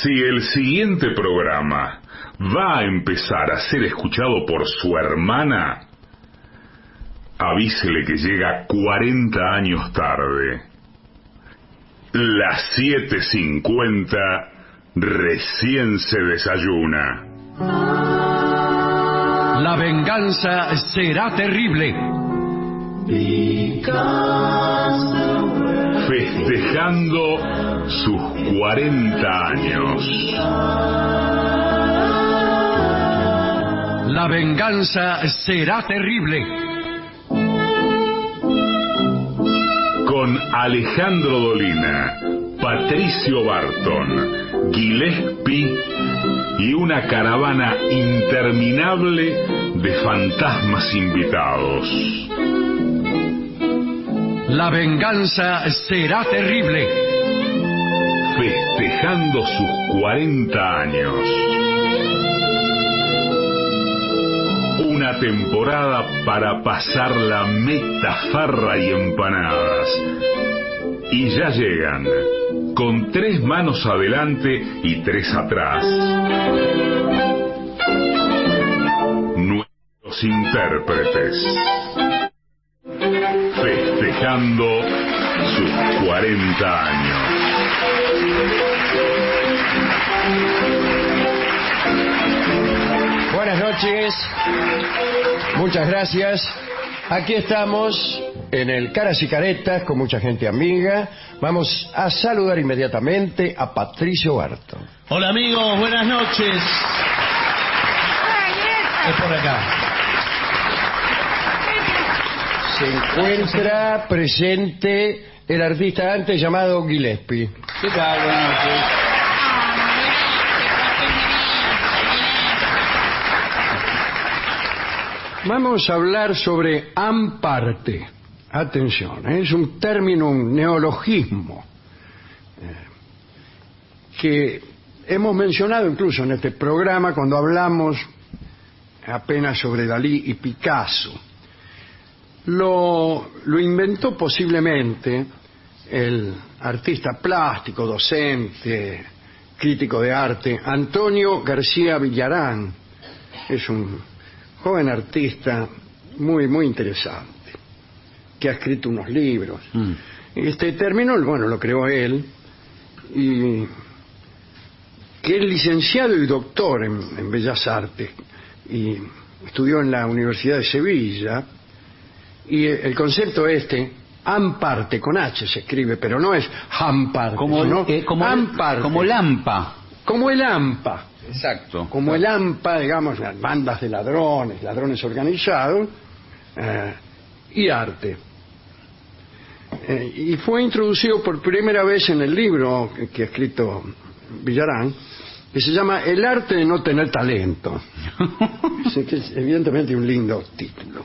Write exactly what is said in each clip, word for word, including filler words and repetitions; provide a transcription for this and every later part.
Si el siguiente programa va a empezar a ser escuchado por su hermana, avísele que llega cuarenta años tarde. Las siete cincuenta recién se desayuna. La venganza será terrible. Festejando sus cuarenta años. La venganza será terrible. Con Alejandro Dolina, Patricio Barton, Gillespie y una caravana interminable de fantasmas invitados. La venganza será terrible. Festejando sus cuarenta años. Una temporada para pasar la metafarra y empanadas. Y ya llegan, con tres manos adelante y tres atrás, nuestros intérpretes. Festejando sus cuarenta años. Buenas noches, muchas gracias. Aquí estamos en el Caras y Caretas con mucha gente amiga. Vamos a saludar inmediatamente a Patricio Barton. Hola amigos, buenas noches. Es por acá. Se encuentra presente el artista antes llamado Gillespie. ¿Qué tal? Buenas noches. Vamos a hablar sobre amparte. Atención, ¿eh? Es un término, un neologismo eh, que hemos mencionado incluso en este programa cuando hablamos apenas sobre Dalí y Picasso. Lo, lo inventó posiblemente el artista plástico, docente, crítico de arte, Antonio García Villarán. Es un joven artista muy, muy interesante, que ha escrito unos libros. Mm. Este término, bueno, lo creó él, y que es licenciado y doctor en, en Bellas Artes, y estudió en la Universidad de Sevilla, y el concepto este, amparte, con H se escribe, pero no es amparte, como, sino eh, como amparte. Como el AMPA. Como el AMPA. Exacto. Como el AMPA, digamos, las bandas de ladrones, ladrones organizados, eh, y arte. Eh, y fue introducido por primera vez en el libro que, que ha escrito Villarán, que se llama El arte de no tener talento. Así que es evidentemente un lindo título.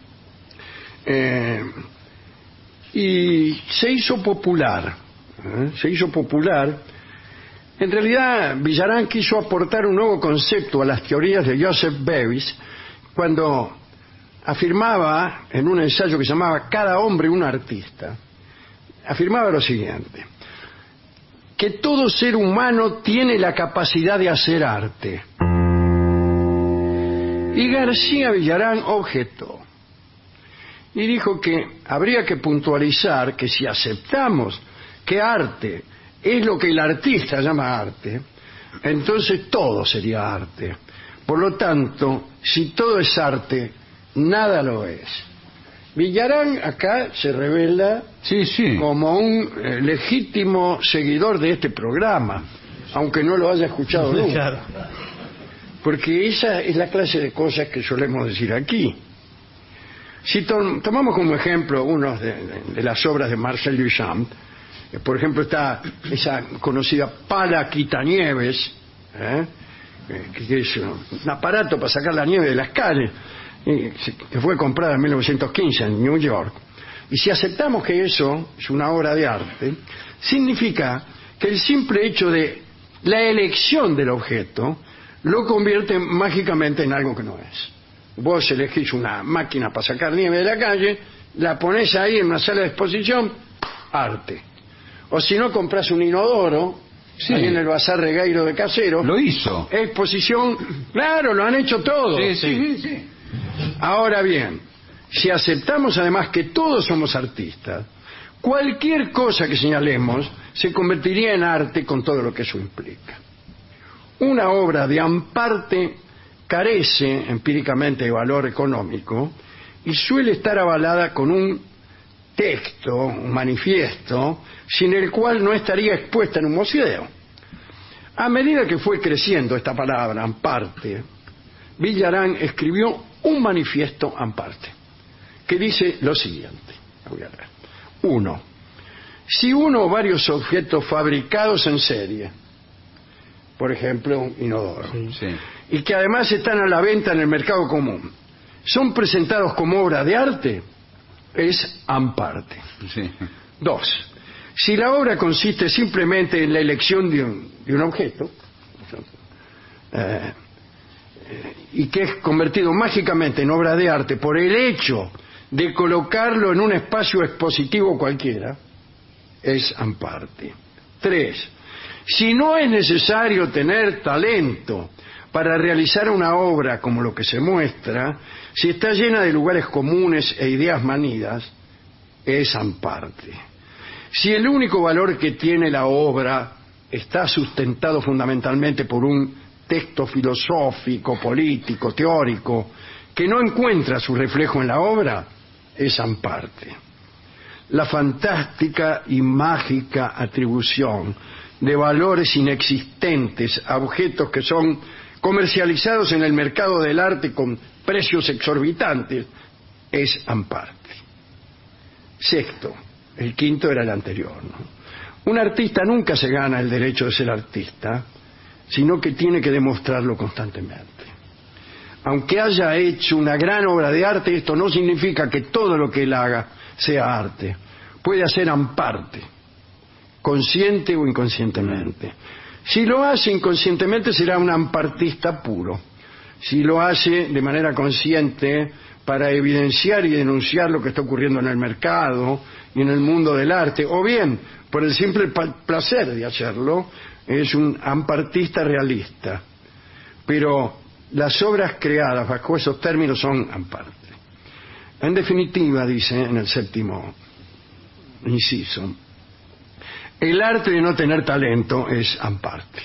Eh, y se hizo popular, ¿eh? se hizo popular. En realidad, Villarán quiso aportar un nuevo concepto a las teorías de Joseph Beuys cuando afirmaba, en un ensayo que se llamaba Cada hombre un artista, afirmaba lo siguiente: que todo ser humano tiene la capacidad de hacer arte. Y García Villarán objetó y dijo que habría que puntualizar que si aceptamos que arte es lo que el artista llama arte, entonces todo sería arte. Por lo tanto, si todo es arte, nada lo es. Villarán acá se revela sí, sí. como un eh, legítimo seguidor de este programa, aunque no lo haya escuchado nunca. Claro. Porque esa es la clase de cosas que solemos decir aquí. Si to tomamos como ejemplo unos de, de, de las obras de Marcel Duchamp, eh, por ejemplo está esa conocida pala quitanieves, ¿eh? eh, que, que es un aparato para sacar la nieve de las calles, eh, que fue comprada en mil novecientos quince en New York. Y si aceptamos que eso es una obra de arte, significa que el simple hecho de la elección del objeto lo convierte mágicamente en algo que no es. Vos elegís una máquina para sacar nieve de la calle, la ponés ahí en una sala de exposición, arte. O si no, compras un inodoro Sí. ahí en el Bazar Regueiro de Caseros. Lo hizo. Exposición, claro, lo han hecho todos. Sí, sí, sí, sí. Ahora bien, si aceptamos además que todos somos artistas, cualquier cosa que señalemos se convertiría en arte con todo lo que eso implica. Una obra de Amparte carece empíricamente de valor económico y suele estar avalada con un texto, un manifiesto, sin el cual no estaría expuesta en un museo. A medida que fue creciendo esta palabra, Amparte, Villarán escribió un manifiesto Amparte, que dice lo siguiente. Voy a leer. Uno. Si uno o varios objetos fabricados en serie, por ejemplo, un inodoro, Sí. Sí. y que además están a la venta en el mercado común, son presentados como obra de arte, es Amparte. Sí. Dos. Si la obra consiste simplemente en la elección de un, de un objeto, eh, eh, y que es convertido mágicamente en obra de arte por el hecho de colocarlo en un espacio expositivo cualquiera, es Amparte. Tres. Si no es necesario tener talento para realizar una obra como lo que se muestra, si está llena de lugares comunes e ideas manidas, es Amparte. Si el único valor que tiene la obra está sustentado fundamentalmente por un texto filosófico, político, teórico, que no encuentra su reflejo en la obra, es Amparte. La fantástica y mágica atribución de valores inexistentes a objetos que son comercializados en el mercado del arte con precios exorbitantes es Amparte. Sexto, el quinto era el anterior, ¿no? Un artista nunca se gana el derecho de ser artista, sino que tiene que demostrarlo constantemente. Aunque haya hecho una gran obra de arte, esto no significa que todo lo que él haga sea arte. Puede hacer Amparte, consciente o inconscientemente. Si lo hace inconscientemente será un ampartista puro. Si lo hace de manera consciente para evidenciar y denunciar lo que está ocurriendo en el mercado y en el mundo del arte, o bien por el simple placer de hacerlo, es un ampartista realista. Pero las obras creadas bajo esos términos son Amparte. En definitiva, dice en el séptimo inciso, el arte de no tener talento es Amparte.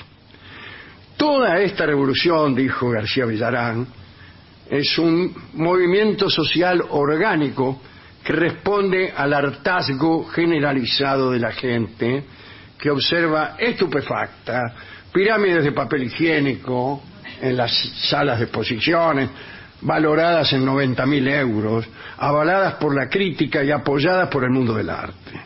Toda esta revolución, dijo García Villarán, es un movimiento social orgánico que responde al hartazgo generalizado de la gente que observa estupefacta pirámides de papel higiénico en las salas de exposiciones, valoradas en noventa mil euros, avaladas por la crítica y apoyadas por el mundo del arte.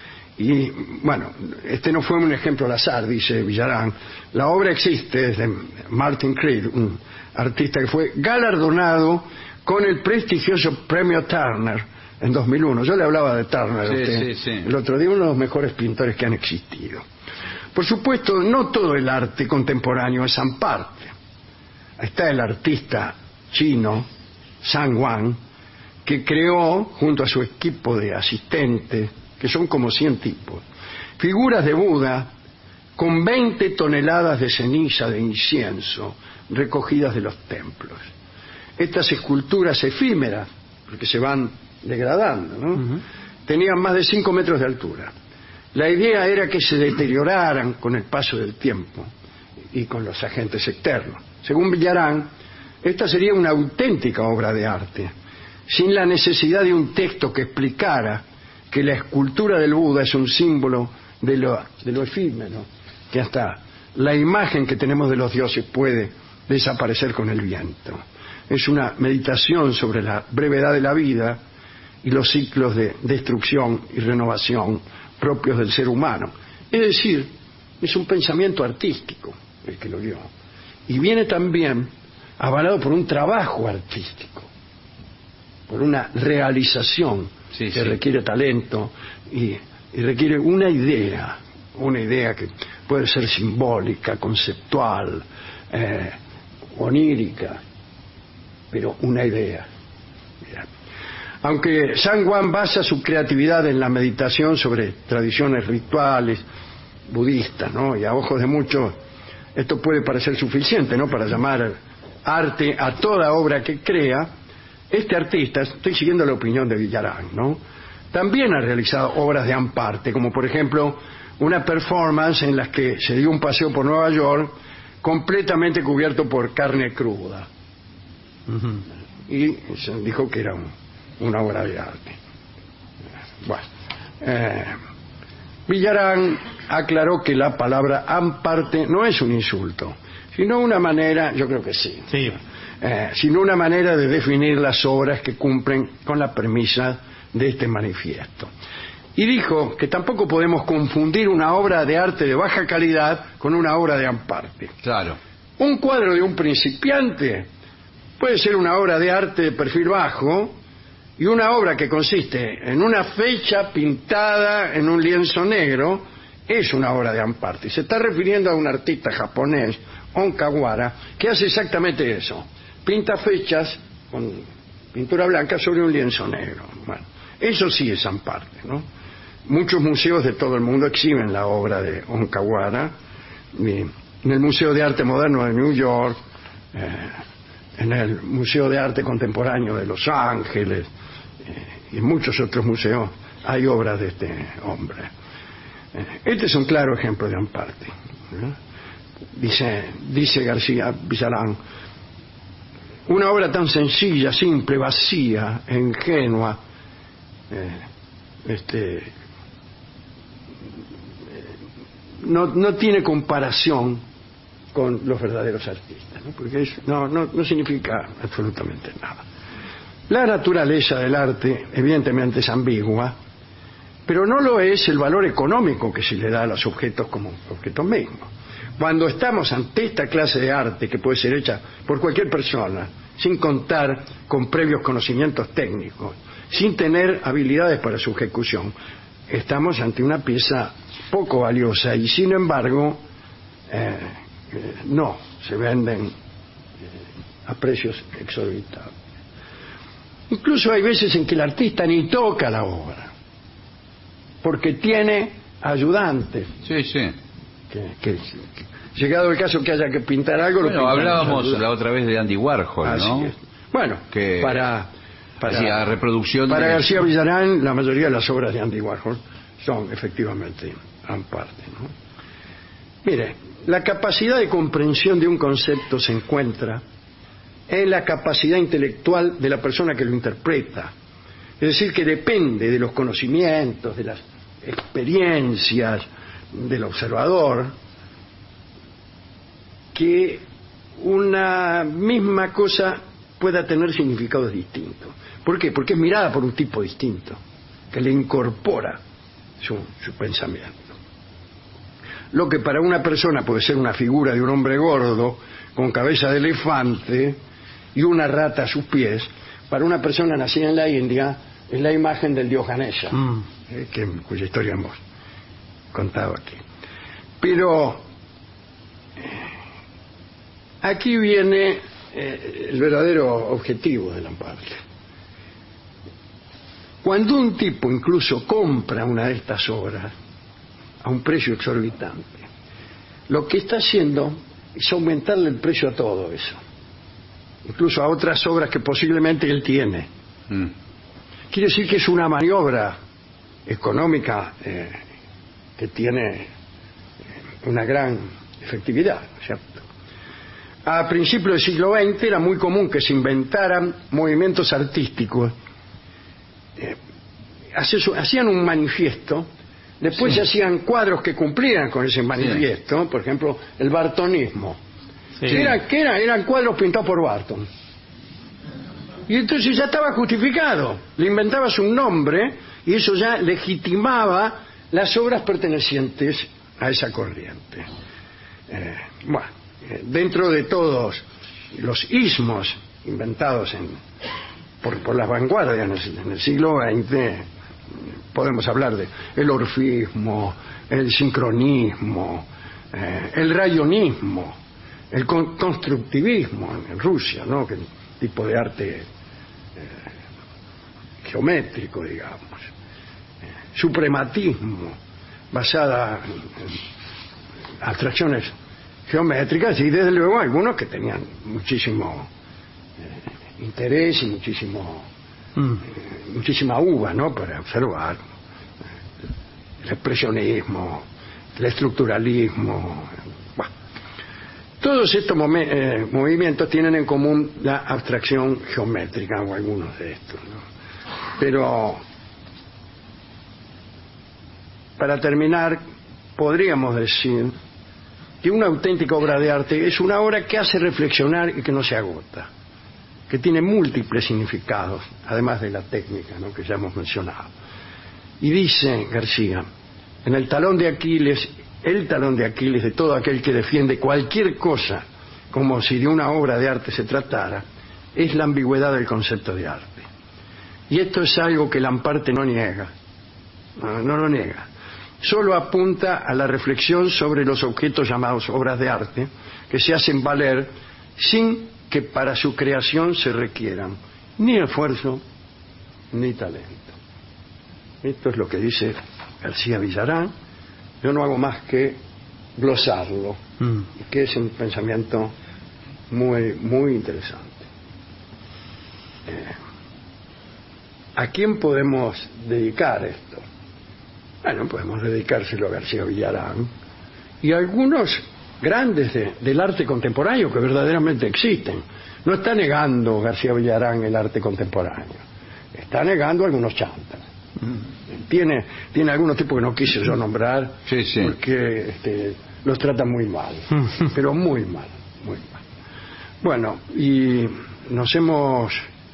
Y, bueno, este no fue un ejemplo al azar, dice Villarán. La obra existe, es de Martin Creed, un artista que fue galardonado con el prestigioso premio Turner en dos mil uno. Yo le hablaba de Turner Sí, a usted sí, sí. el otro día, uno de los mejores pintores que han existido. Por supuesto, no todo el arte contemporáneo es Amparte. Está el artista chino, Zhang Wang, que creó, junto a su equipo de asistentes, que son como cien tipos, figuras de Buda con veinte toneladas de ceniza de incienso recogidas de los templos. Estas esculturas efímeras, porque se van degradando, ¿no? Uh-huh. Tenían más de cinco metros de altura. La idea era que se deterioraran con el paso del tiempo y con los agentes externos. Según Villarán, esta sería una auténtica obra de arte, sin la necesidad de un texto que explicara que la escultura del Buda es un símbolo de lo, de lo efímero, que hasta la imagen que tenemos de los dioses puede desaparecer con el viento. Es una meditación sobre la brevedad de la vida y los ciclos de destrucción y renovación propios del ser humano. Es decir, es un pensamiento artístico el que lo dio. Y viene también avalado por un trabajo artístico, por una realización sí, que sí. requiere talento y, y requiere una idea, una idea que puede ser simbólica, conceptual, eh, onírica, pero una idea. Mira. Aunque Zhang Wang basa su creatividad en la meditación sobre tradiciones rituales budistas, ¿no? Y a ojos de muchos esto puede parecer suficiente, ¿no?, para llamar arte a toda obra que crea. Este artista, estoy siguiendo la opinión de Villarán, ¿no?, también ha realizado obras de amparte, como por ejemplo una performance en la que se dio un paseo por Nueva York completamente cubierto por carne cruda. Uh-huh. Y se dijo que era un, una obra de arte. Bueno, eh, Villarán aclaró que la palabra amparte no es un insulto, sino una manera, yo creo que sí, sí. Eh, sino una manera de definir las obras que cumplen con la premisa de este manifiesto. Y dijo que tampoco podemos confundir una obra de arte de baja calidad con una obra de amparte. Claro. Un cuadro de un principiante puede ser una obra de arte de perfil bajo, y una obra que consiste en una fecha pintada en un lienzo negro es una obra de amparte. Se está refiriendo a un artista japonés, Onkawara, que hace exactamente eso. Pinta fechas con pintura blanca sobre un lienzo negro. Bueno, eso sí es amparte, ¿no? Muchos museos de todo el mundo exhiben la obra de Onkawara. En el Museo de Arte Moderno de New York, eh, en el Museo de Arte Contemporáneo de Los Ángeles, eh, y en muchos otros museos hay obras de este hombre. Eh, este es un claro ejemplo de amparte, ¿no? Dice, dice García Villarán, una obra tan sencilla, simple, vacía, ingenua, eh, este, no, no tiene comparación con los verdaderos artistas, ¿no? Porque es, no, no, no significa absolutamente nada. La naturaleza del arte evidentemente es ambigua, pero no lo es el valor económico que se le da a los objetos como objetos mismos. Cuando estamos ante esta clase de arte, que puede ser hecha por cualquier persona, sin contar con previos conocimientos técnicos, sin tener habilidades para su ejecución, estamos ante una pieza poco valiosa y sin embargo eh, eh, no se venden eh, a precios exorbitantes. Incluso hay veces en que el artista ni toca la obra porque tiene ayudantes. Sí, sí. Que, que, que llegado el caso que haya que pintar algo, bueno, lo hablábamos la otra vez de Andy Warhol, Así ¿no? es. Bueno, que para para, hacía reproducción para de... García Villarán, la mayoría de las obras de Andy Warhol son efectivamente amparte, ¿no? Mire, la capacidad de comprensión de un concepto se encuentra en la capacidad intelectual de la persona que lo interpreta. Es decir, que depende de los conocimientos, de las experiencias del observador, que una misma cosa pueda tener significados distintos. ¿Por qué? Porque es mirada por un tipo distinto, que le incorpora su, su pensamiento. Lo que para una persona puede ser una figura de un hombre gordo, con cabeza de elefante y una rata a sus pies, para una persona nacida en la India es la imagen del dios Ganesha, mm. eh, que, cuya historia hemos contado aquí. Pero aquí viene eh, el verdadero objetivo del amparte. Cuando un tipo incluso compra una de estas obras a un precio exorbitante, lo que está haciendo es aumentarle el precio a todo eso, incluso a otras obras que posiblemente él tiene. Mm. Quiere decir que es una maniobra económica eh, que tiene una gran efectividad, ¿cierto? A principios del siglo veinte era muy común que se inventaran movimientos artísticos, eh, hacían un manifiesto, después sí. se hacían cuadros que cumplieran con ese manifiesto, sí. por ejemplo, el bartonismo. Sí. Era, que era, eran cuadros pintados por Barton. Y entonces ya estaba justificado, le inventabas un nombre y eso ya legitimaba las obras pertenecientes a esa corriente. Eh, bueno, eh, dentro de todos los ismos inventados en, por, por las vanguardias en el, en el siglo veinte, podemos hablar de el orfismo, el sincronismo, eh, el rayonismo, el con, constructivismo en, en Rusia, ¿no? Que es un tipo de arte eh, geométrico, digamos, eh, suprematismo, basada en, abstracciones geométricas, y desde luego algunos que tenían muchísimo eh, interés y muchísimo mm. eh, muchísima uva, ¿no?, para observar eh, el expresionismo, el estructuralismo. Bueno, todos estos momen- eh, movimientos tienen en común la abstracción geométrica, o algunos de estos, ¿no? Pero para terminar, podríamos decir que una auténtica obra de arte es una obra que hace reflexionar y que no se agota, que tiene múltiples significados, además de la técnica, ¿no?, que ya hemos mencionado. Y dice García, en el talón de Aquiles, el talón de Aquiles de todo aquel que defiende cualquier cosa como si de una obra de arte se tratara, es la ambigüedad del concepto de arte. Y esto es algo que Lamparte no niega, no, no lo niega. Solo apunta a la reflexión sobre los objetos llamados obras de arte, que se hacen valer sin que para su creación se requieran ni esfuerzo ni talento. Esto es lo que dice García Villarán. Yo no hago más que glosarlo, mm. que es un pensamiento muy, muy interesante. Eh, ¿A quién podemos dedicar esto? Bueno, podemos dedicárselo a García Villarán y a algunos grandes de, del arte contemporáneo que verdaderamente existen. No está negando García Villarán el arte contemporáneo, está negando algunos chantas. Mm. Tiene, tiene algunos tipos que no quise yo nombrar, sí, sí. porque este, los tratan muy mal, pero muy mal, muy mal. Bueno, y nos hemos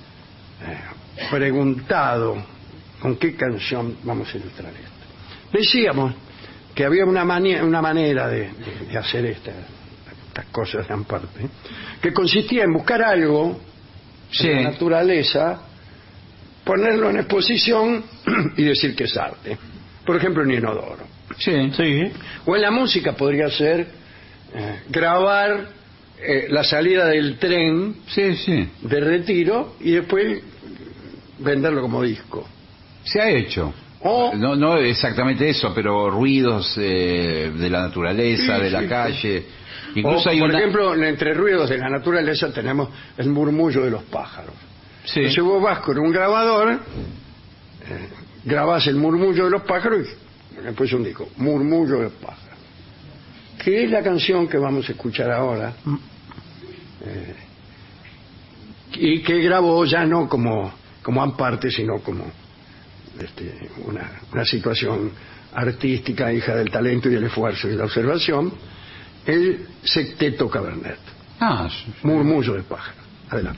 eh, preguntado con qué canción vamos a ilustrar esto. Decíamos que había una, mani- una manera de, de, de hacer esta, estas cosas en parte, que consistía en buscar algo sí. en la naturaleza, ponerlo en exposición y decir que es arte. Por ejemplo, en inodoro. Sí. Sí. O en la música podría ser eh, grabar eh, la salida del tren sí, sí. de Retiro y después venderlo como disco. Se ha hecho. O, no, no exactamente eso, pero ruidos eh, de la naturaleza, sí, de la sí, calle. Sí. Incluso o, hay por una... ejemplo, entre ruidos de la naturaleza tenemos el murmullo de los pájaros. Sí. Entonces vos vas con un grabador, eh, grabás el murmullo de los pájaros y después un disco, murmullo de los pájaros. Que es la canción que vamos a escuchar ahora. Eh, y que grabó ya no como, como Lamparte, sino como este, una, una situación artística, hija del talento y del esfuerzo y de la observación, el Sexteto Cabernet. Ah, sí, sí. Murmullo de pájaro. Adelante.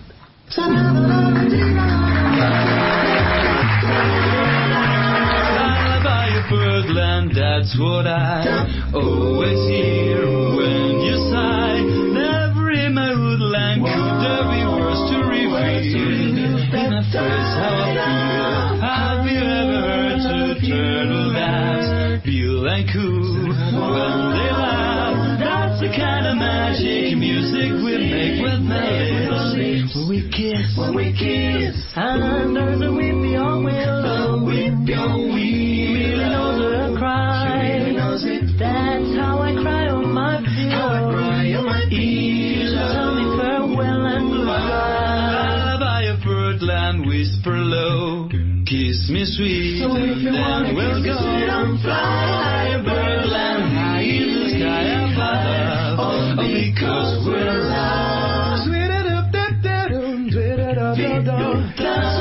Birdland, that's what I always hear when you sigh. Never in my woodland could there be words to reveal in a phrase how I feel. Have you ever heard two turtle doves feel and coo when they laugh? That's the kind of magic music we make with melodies. When we kiss, when we kiss, and there's a weepy on willow, weepy on willow. That's how I cry on my pillow. How I cry on my pillow. Tell me farewell and goodbye. Lullaby of birdland, whisper low. Kiss me sweet, so then we'll go and fly. Birdland, high in the sky above. Oh, because we're loved. Sweet it up, da da dum, sweet it up, da da.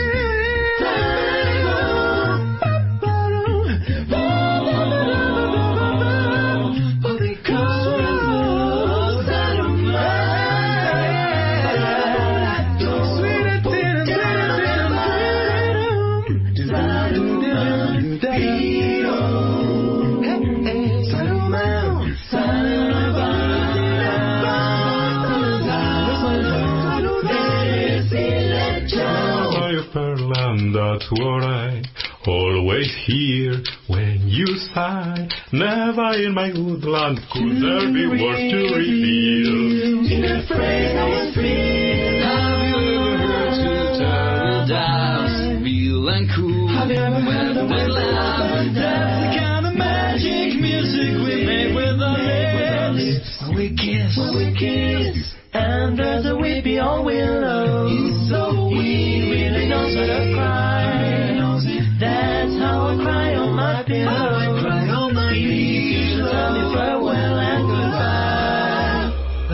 That's what I always hear when you sigh. Never in my woodland could there be words to reveal. In a phrase I was feel. Have you ever heard two turtle doves feel and cool when they laugh? That's the kind of magic music we make with our lips, when we kiss, when we kiss, under the weepy old willow. It's so we really knows how to cry. That's how I cry on my pillow. I cry on my pillow. You should tell me farewell and goodbye.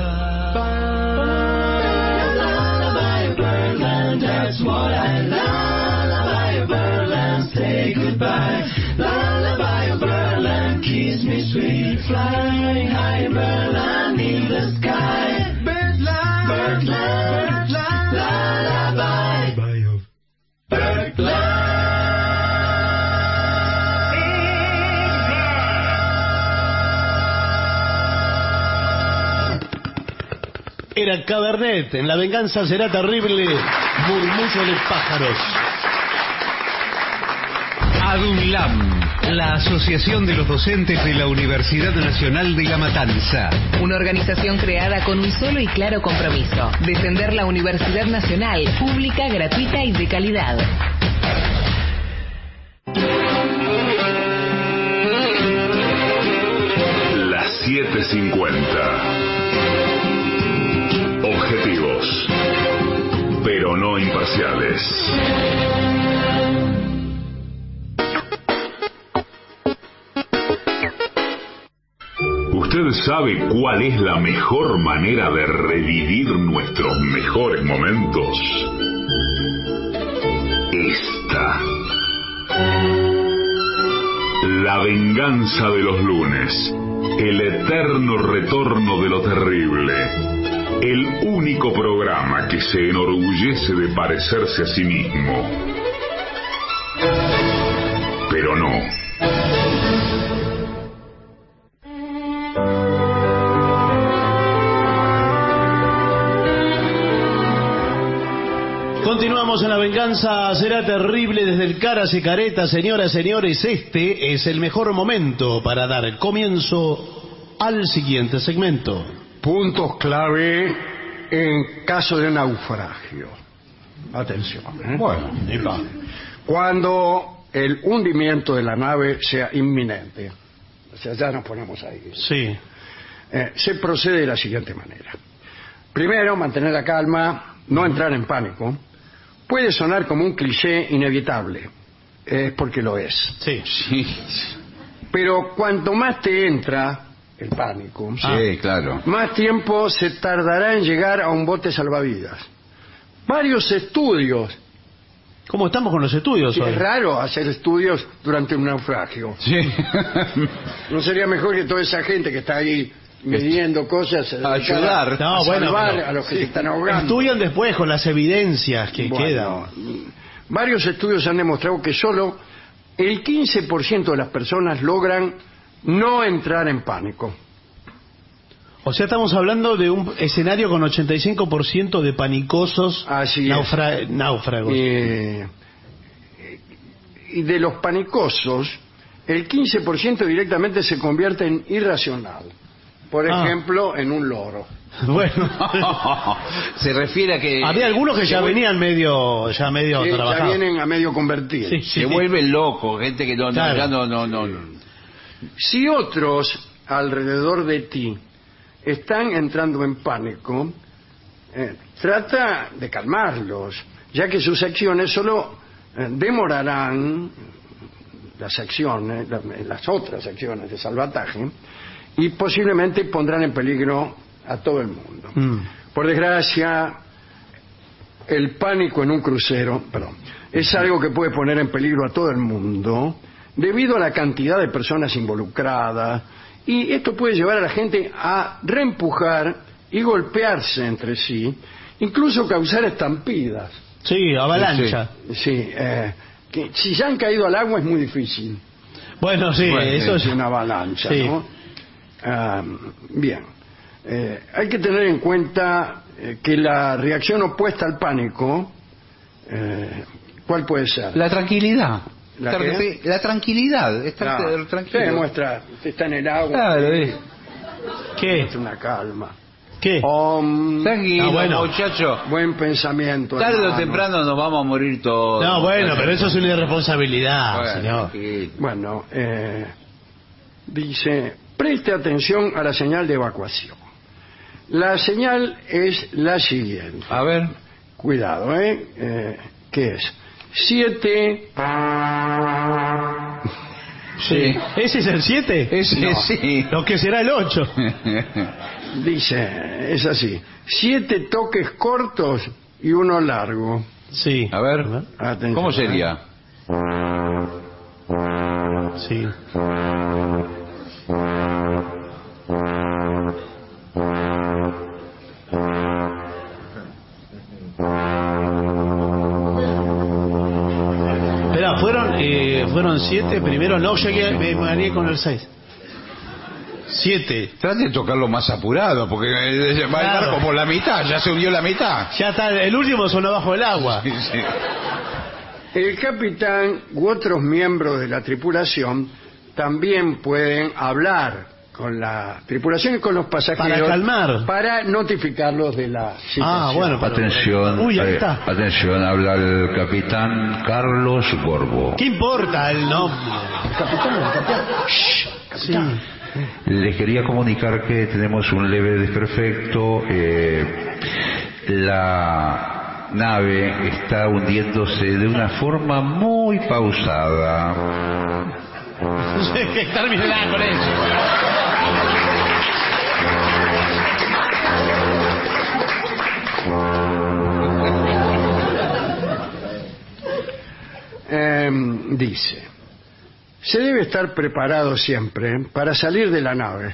Lullaby, birdland, that's what I lullaby, birdland, say goodbye. Lullaby, birdland, kiss me sweet, flying high, birdland in the sky. Birdland, birdland, lullaby, birdland. Era Cabernet, en La venganza será terrible, murmullo de pájaros. ADUNLAM, la Asociación de los Docentes de la Universidad Nacional de La Matanza. Una organización creada con un solo y claro compromiso: defender la Universidad Nacional, pública, gratuita y de calidad. Las siete cincuenta. Objetivos, pero no imparciales. ¿Usted sabe cuál es la mejor manera de revivir nuestros mejores momentos? Esta. La venganza de los lunes. El eterno retorno de lo terrible. El único programa que se enorgullece de parecerse a sí mismo. Pero no. Continuamos en La venganza será terrible desde el Caras y Caretas. Señoras, señores, este es el mejor momento para dar comienzo al siguiente segmento. Puntos clave en caso de naufragio. Atención, ¿eh? Bueno, cuando el hundimiento de la nave sea inminente, o sea, ya nos ponemos ahí. Sí. Eh, se procede de la siguiente manera. Primero, mantener la calma, no entrar en pánico. Puede sonar como un cliché inevitable, es porque lo es. Sí. Sí, Pero cuanto más te entra el pánico, sí, claro. más tiempo se tardará en llegar a un bote salvavidas. Varios estudios. ¿Cómo estamos con los estudios hoy? Es raro hacer estudios durante un naufragio. Sí. ¿No sería mejor que toda esa gente que está ahí midiendo cosas se dedicara Ayudar. a No, bueno, salvar pero- a los que sí. se están ahogando? Estudian después con las evidencias que Bueno, quedan. varios estudios han demostrado que solo el quince por ciento de las personas logran no entrar en pánico. O sea, estamos hablando de un escenario con ochenta y cinco por ciento de panicosos Así es. naufra- náufragos. Eh, y de los panicosos, el quince por ciento directamente se convierte en irracional. Por Ah. ejemplo, en un loro. Bueno, Se refiere a que había algunos que ya venían medio, ya medio Que ya trabajados. vienen a medio convertir. Sí, sí. se vuelve loco, gente que no, no, Claro. ya no, no, no, no. Si otros alrededor de ti están entrando en pánico, eh, trata de calmarlos, ya que sus acciones solo eh, demorarán las acciones, la- las otras acciones de salvataje, y posiblemente pondrán en peligro a todo el mundo. Mm. Por desgracia, el pánico en un crucero, perdón, es algo que puede poner en peligro a todo el mundo debido a la cantidad de personas involucradas, y esto puede llevar a la gente a reempujar y golpearse entre sí, incluso causar estampidas. Sí, avalancha. Sí, eh, que si ya han caído al agua es muy difícil. Bueno, sí, Bueno, eso es es una avalancha, sí. ¿no? Ah, bien. Eh, hay que tener en cuenta eh, que la reacción opuesta al pánico, eh, ¿cuál puede ser? La tranquilidad. ¿La Estar- qué? la tranquilidad, estar Claro. tranquilo. Se demuestra, usted está en el agua, Claro, y es. ¿Qué? es una calma. ¿Qué? Om, Tranquilo, Ah, bueno. muchacho. buen pensamiento. Tarde o hermano. temprano nos vamos a morir todos. No, bueno, pero eso es una irresponsabilidad, Bueno, señor. tranquilo. Bueno, eh, dice, Preste atención a la señal de evacuación. La señal es la siguiente. A ver. Cuidado, ¿eh? eh ¿Qué es? Siete... Sí. ¿Ese es el siete? Ese No. sí. Lo que será el ocho. Dice, es así. Siete toques cortos y uno largo. Sí. A ver. Atención, ¿Cómo ¿eh? sería? Sí. Espera, fueron, eh, fueron siete. Primero no llegué, me mareé con el seis. Siete. Trate de tocarlo más apurado, porque eh, va a Claro. estar como la mitad, ya se hundió la mitad. Ya está, el último sonó bajo el agua. Sí, sí. El capitán u otros miembros de la tripulación también pueden hablar con la tripulación y con los pasajeros Para calmar. para notificarlos de la situación. Ah, bueno, pero- Atención, Uy, ahí eh, está. atención, habla el capitán Carlos Gorbo. ¿Qué importa el nombre? Capitán, capitán. Shh, capitán. Les quería comunicar que tenemos un leve desperfecto. eh, la nave está hundiéndose de una forma muy pausada. Que terminará con eso. Eh, dice, se debe estar preparado siempre para salir de la nave.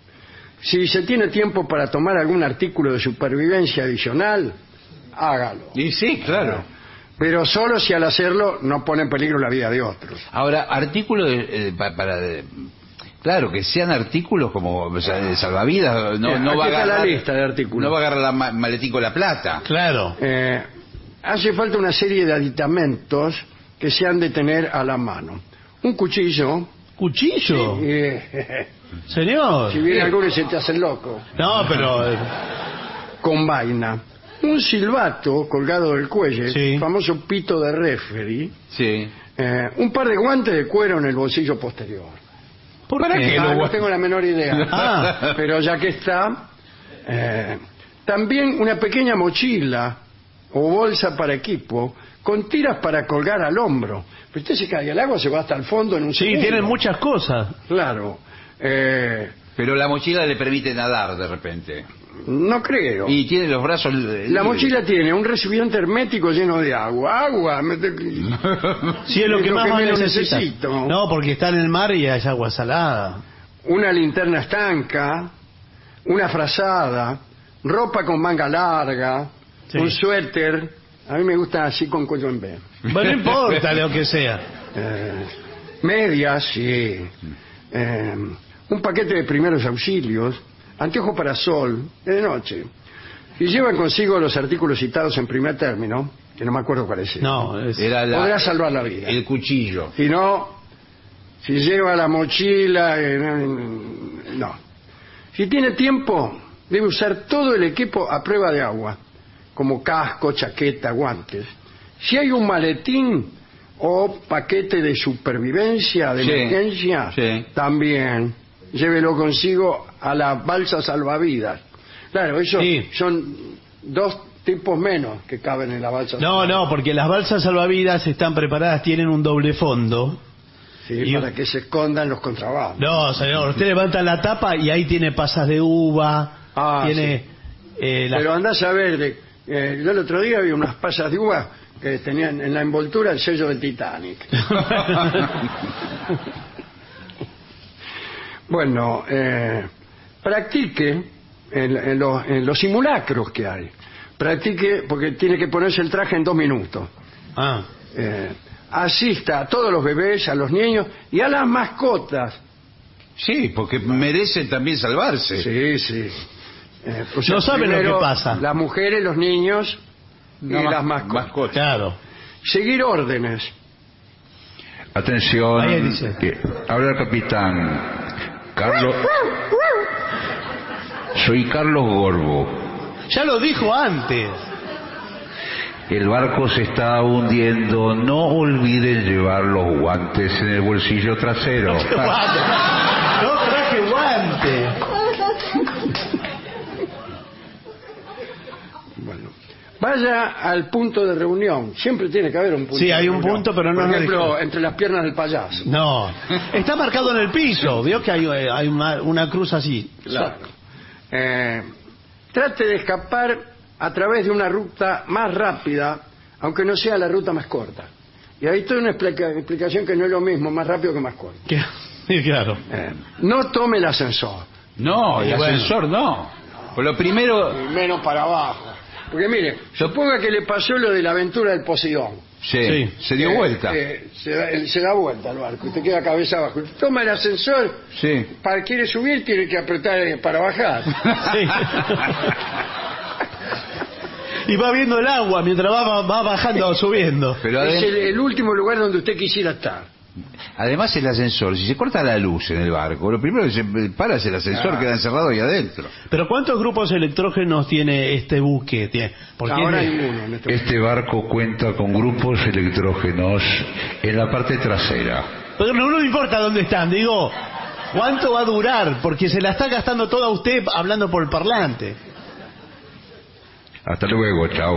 Si se tiene tiempo para tomar algún artículo de supervivencia adicional, hágalo. Y sí, claro. Pero solo si al hacerlo no pone en peligro la vida de otros. Ahora, artículos de- eh, pa- para... de- claro, que sean artículos como o sea, de salvavidas. No, Eh, no aquí va a está la agarrar, lista de artículos. No va a agarrar la ma- maletín con la plata. Claro. Eh, hace falta una serie de aditamentos que se han de tener a la mano. Un cuchillo. ¿Cuchillo? eh, Señor. si viene alguno y se te hace loco. No, pero... eh, Con vaina. Un silbato colgado del cuello, Sí. el famoso pito de referee. Sí. Eh, un par de guantes de cuero en el bolsillo posterior. ¿Por ¿Para qué? qué? Ah, lo no gua- tengo la menor idea. Ah. Pero ya que está, eh, también una pequeña mochila o bolsa para equipo con tiras para colgar al hombro. Pero usted se cae al agua, se va hasta el fondo en un Sí, segundo. tienen muchas cosas. Claro. Eh, Pero la mochila le permite nadar de repente. no creo. Y tiene los brazos... eh, La libres. mochila tiene un recipiente hermético lleno de agua. Agua. me te- Sí, es lo Es que lo más que más menos necesita. necesito. No, porque está en el mar y hay agua salada. Una linterna estanca, una frazada, ropa con manga larga, Sí. un suéter. A mí me gusta así con cuello en B. Bueno, no importa lo que sea. Eh, medias, sí. Eh, un paquete de primeros auxilios, anteojos para sol, de noche. Y llevan consigo los artículos citados en primer término, que no me acuerdo cuál es. No, es... Era la- Podrá salvar la vida. el cuchillo. Si no, si lleva la mochila, eh, no. Si tiene tiempo, debe usar todo el equipo a prueba de agua, como casco, chaqueta, guantes. Si hay un maletín o paquete de supervivencia, de Sí, emergencia, sí. también llévelo consigo a la balsa salvavidas. Claro, eso Sí. son dos tipos menos que caben en la balsa No, no, porque las balsas salvavidas están preparadas, tienen un doble fondo. Sí, Y- para que se escondan los contrabandos. No, señor, usted levanta la tapa y ahí tiene pasas de uva, Ah, tiene... eh, la- Pero andás a ver, de, eh, yo el otro día vi unas pasas de uva que tenían en la envoltura el sello del Titanic. Bueno, eh, practique en, en los, en los simulacros que hay. Practique porque tiene que ponerse el traje en dos minutos. Ah, Eh, asista a todos los bebés, a los niños y a las mascotas. Sí, porque merecen también salvarse. Sí, sí. Eh, o No saben lo primero, que pasa. Las mujeres, los niños y No, las mas- mascotas. mascotas. claro. Seguir órdenes. Atención, Ahí dice. que habla el capitán Carlos. Soy Carlos Gorbo. Ya lo dijo antes. El barco se está hundiendo. No olviden llevar los guantes en el bolsillo trasero. No traje guantes. adelante. Bueno, vaya al punto de reunión. Siempre tiene que haber un punto. Sí, de hay un reunión. punto, pero no Por nos ejemplo, dijo. entre las piernas del payaso. No, está marcado en el piso. Vio que hay, hay una, una cruz así. Claro. Eh, trate de escapar a través de una ruta más rápida, aunque no sea la ruta más corta. Y ahí estoy una explica- explicación que no es lo mismo, más rápido que más corto. Que- Sí, claro. Eh, no tome el ascensor. No, el Y bueno. ascensor no. Por lo primero, Y menos para abajo. Porque mire, suponga que le pasó lo de la aventura del Poseidón. sí, Sí. se dio Eh, vuelta. eh, se, da, él se da vuelta al barco y te queda cabeza abajo. Toma el ascensor, Sí. para quiere subir tiene que apretar eh, para bajar. Sí. Y va viendo el agua mientras va, va bajando o subiendo. Pero Es adem- el, el último lugar donde usted quisiera estar. además el ascensor, si se corta la luz en el barco, lo primero que se para es el ascensor, Ah. queda encerrado ahí adentro. Pero ¿cuántos grupos electrógenos tiene este buque? Tiene- Porque Ahora es- ninguno en este momento. Este barco cuenta con grupos electrógenos en la parte trasera. Pero no, no me importa dónde están, digo, ¿cuánto va a durar? Porque se la está gastando toda usted hablando por el parlante. Hasta luego, chao.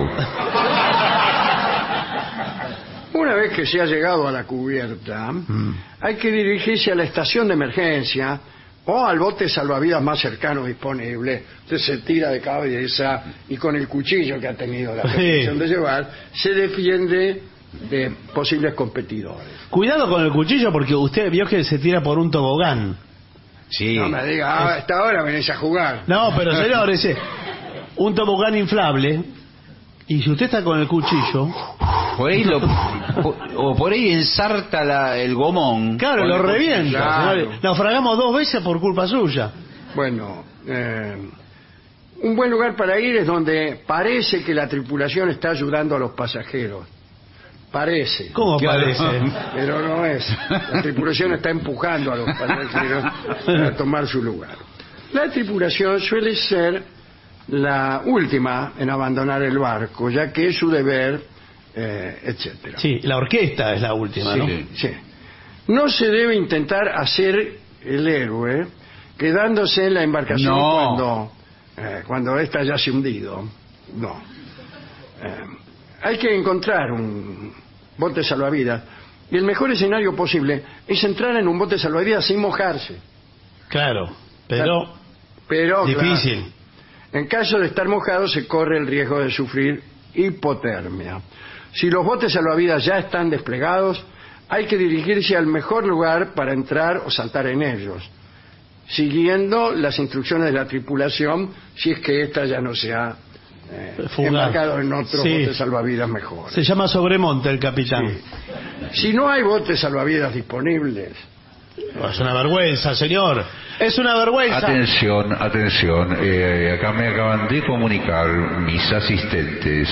Una vez que se ha llegado a la cubierta, hay que dirigirse a la estación de emergencia o al bote salvavidas más cercano disponible. Usted se tira de cabeza y con el cuchillo que ha tenido la pretensión de llevar, se defiende de posibles competidores. Cuidado con el cuchillo porque usted vio que se tira por un tobogán. Sí. No me diga, ah, hasta ahora venís a jugar. No, pero señor, ese un tobogán inflable y si usted está con el cuchillo, Por ahí lo, po- o por ahí ensarta la- el gomón. claro, Con lo el- revienta. Claro. señor. Naufragamos dos veces por culpa suya. Bueno, eh, un buen lugar para ir es donde parece que la tripulación está ayudando a los pasajeros. Parece. ¿Cómo Claro. parece? Pero no es. La tripulación está empujando a los pasajeros a tomar su lugar. La tripulación suele ser la última en abandonar el barco, ya que es su deber, eh, etcétera. Sí, la orquesta es la última, ¿no? Sí, sí. No se debe intentar hacer el héroe quedándose en la embarcación No. cuando eh, cuando ésta ya se ha hundido. No. Eh, hay que encontrar un bote salvavidas y el mejor escenario posible es entrar en un bote salvavidas sin mojarse. Claro, pero Pero difícil. claro, en caso de estar mojado se corre el riesgo de sufrir hipotermia. Si los botes salvavidas ya están desplegados, hay que dirigirse al mejor lugar para entrar o saltar en ellos, siguiendo las instrucciones de la tripulación si es que ésta ya no se ha eh, Fugaz. embarcado en otros Sí. botes salvavidas mejores. Se llama Sobremonte el capitán. Si no hay botes salvavidas disponibles, No, es una vergüenza, señor. Es una vergüenza. Atención, atención. eh, acá me acaban de comunicar mis asistentes.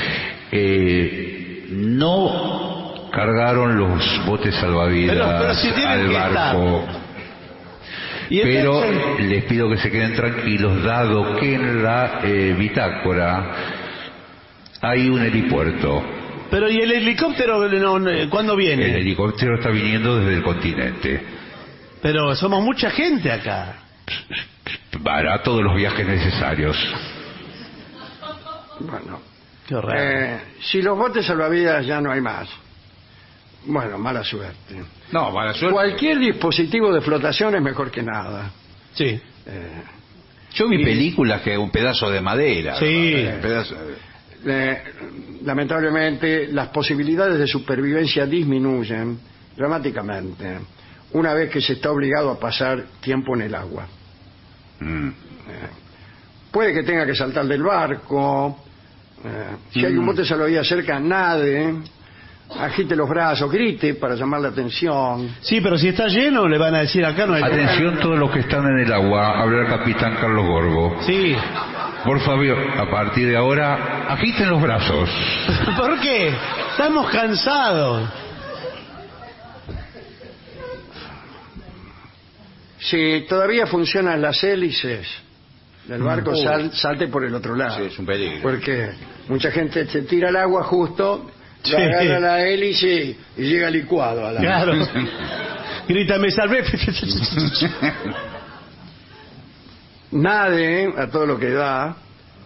Eh, no cargaron los botes salvavidas Pero- pero si tienen al que barco. Y Pero entonces- les pido que se queden tranquilos, dado que en la eh, bitácora hay un helipuerto. Pero ¿y el helicóptero no, no, cuándo El viene? helicóptero está viniendo desde el continente. Pero somos mucha gente acá. Hará todos los viajes necesarios. bueno, Qué raro. eh, si los botes salvavidas ya no hay más, bueno, mala suerte. No, mala suerte. Cualquier dispositivo de flotación es mejor que nada. Sí. Eh, Yo vi películas que un pedazo de madera. Sí. ¿no? Un pedazo de- eh, lamentablemente, las posibilidades de supervivencia disminuyen dramáticamente una vez que se está obligado a pasar tiempo en el agua. Mm. Puede que tenga que saltar del barco. eh, si hay un bote salvavidas cerca, nade, agite los brazos, grite para llamar la atención. Sí, pero si está lleno le van a decir acá no hay... Atención todos los que están en el agua, habla el capitán Carlos Gorgo. Sí. Por favor, a partir de ahora, agiten los brazos. ¿Por qué? Estamos cansados. Si todavía funcionan las hélices del barco, Uy. sal- salte por el otro lado. Sí, es un peligro. Porque mucha gente se tira al agua justo, Sí. le agarra la hélice y llega licuado a la Claro. Grita, me salvé. nade a todo lo que da.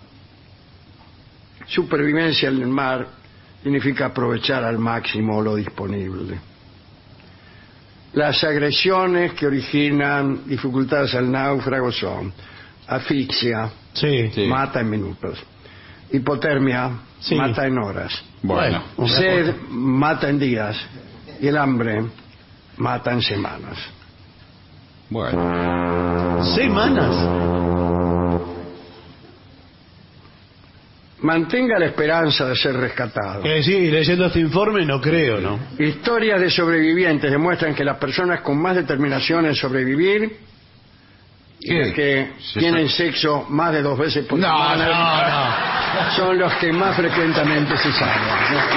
Supervivencia en el mar significa aprovechar al máximo lo disponible. Las agresiones que originan dificultades al náufrago son asfixia, Sí. Sí. mata en minutos; hipotermia, Sí. mata en horas; Bueno. sed, mata en días; y el hambre, mata en semanas. Bueno. ¿Semanas? Mantenga la esperanza de ser rescatado. Eh, sí, leyendo este informe no creo, ¿no? Historias de sobrevivientes demuestran que las personas con más determinación en sobrevivir y ¿Qué? las que Se tienen sa- sexo más de dos veces por No, semana son los que más frecuentemente se salvan.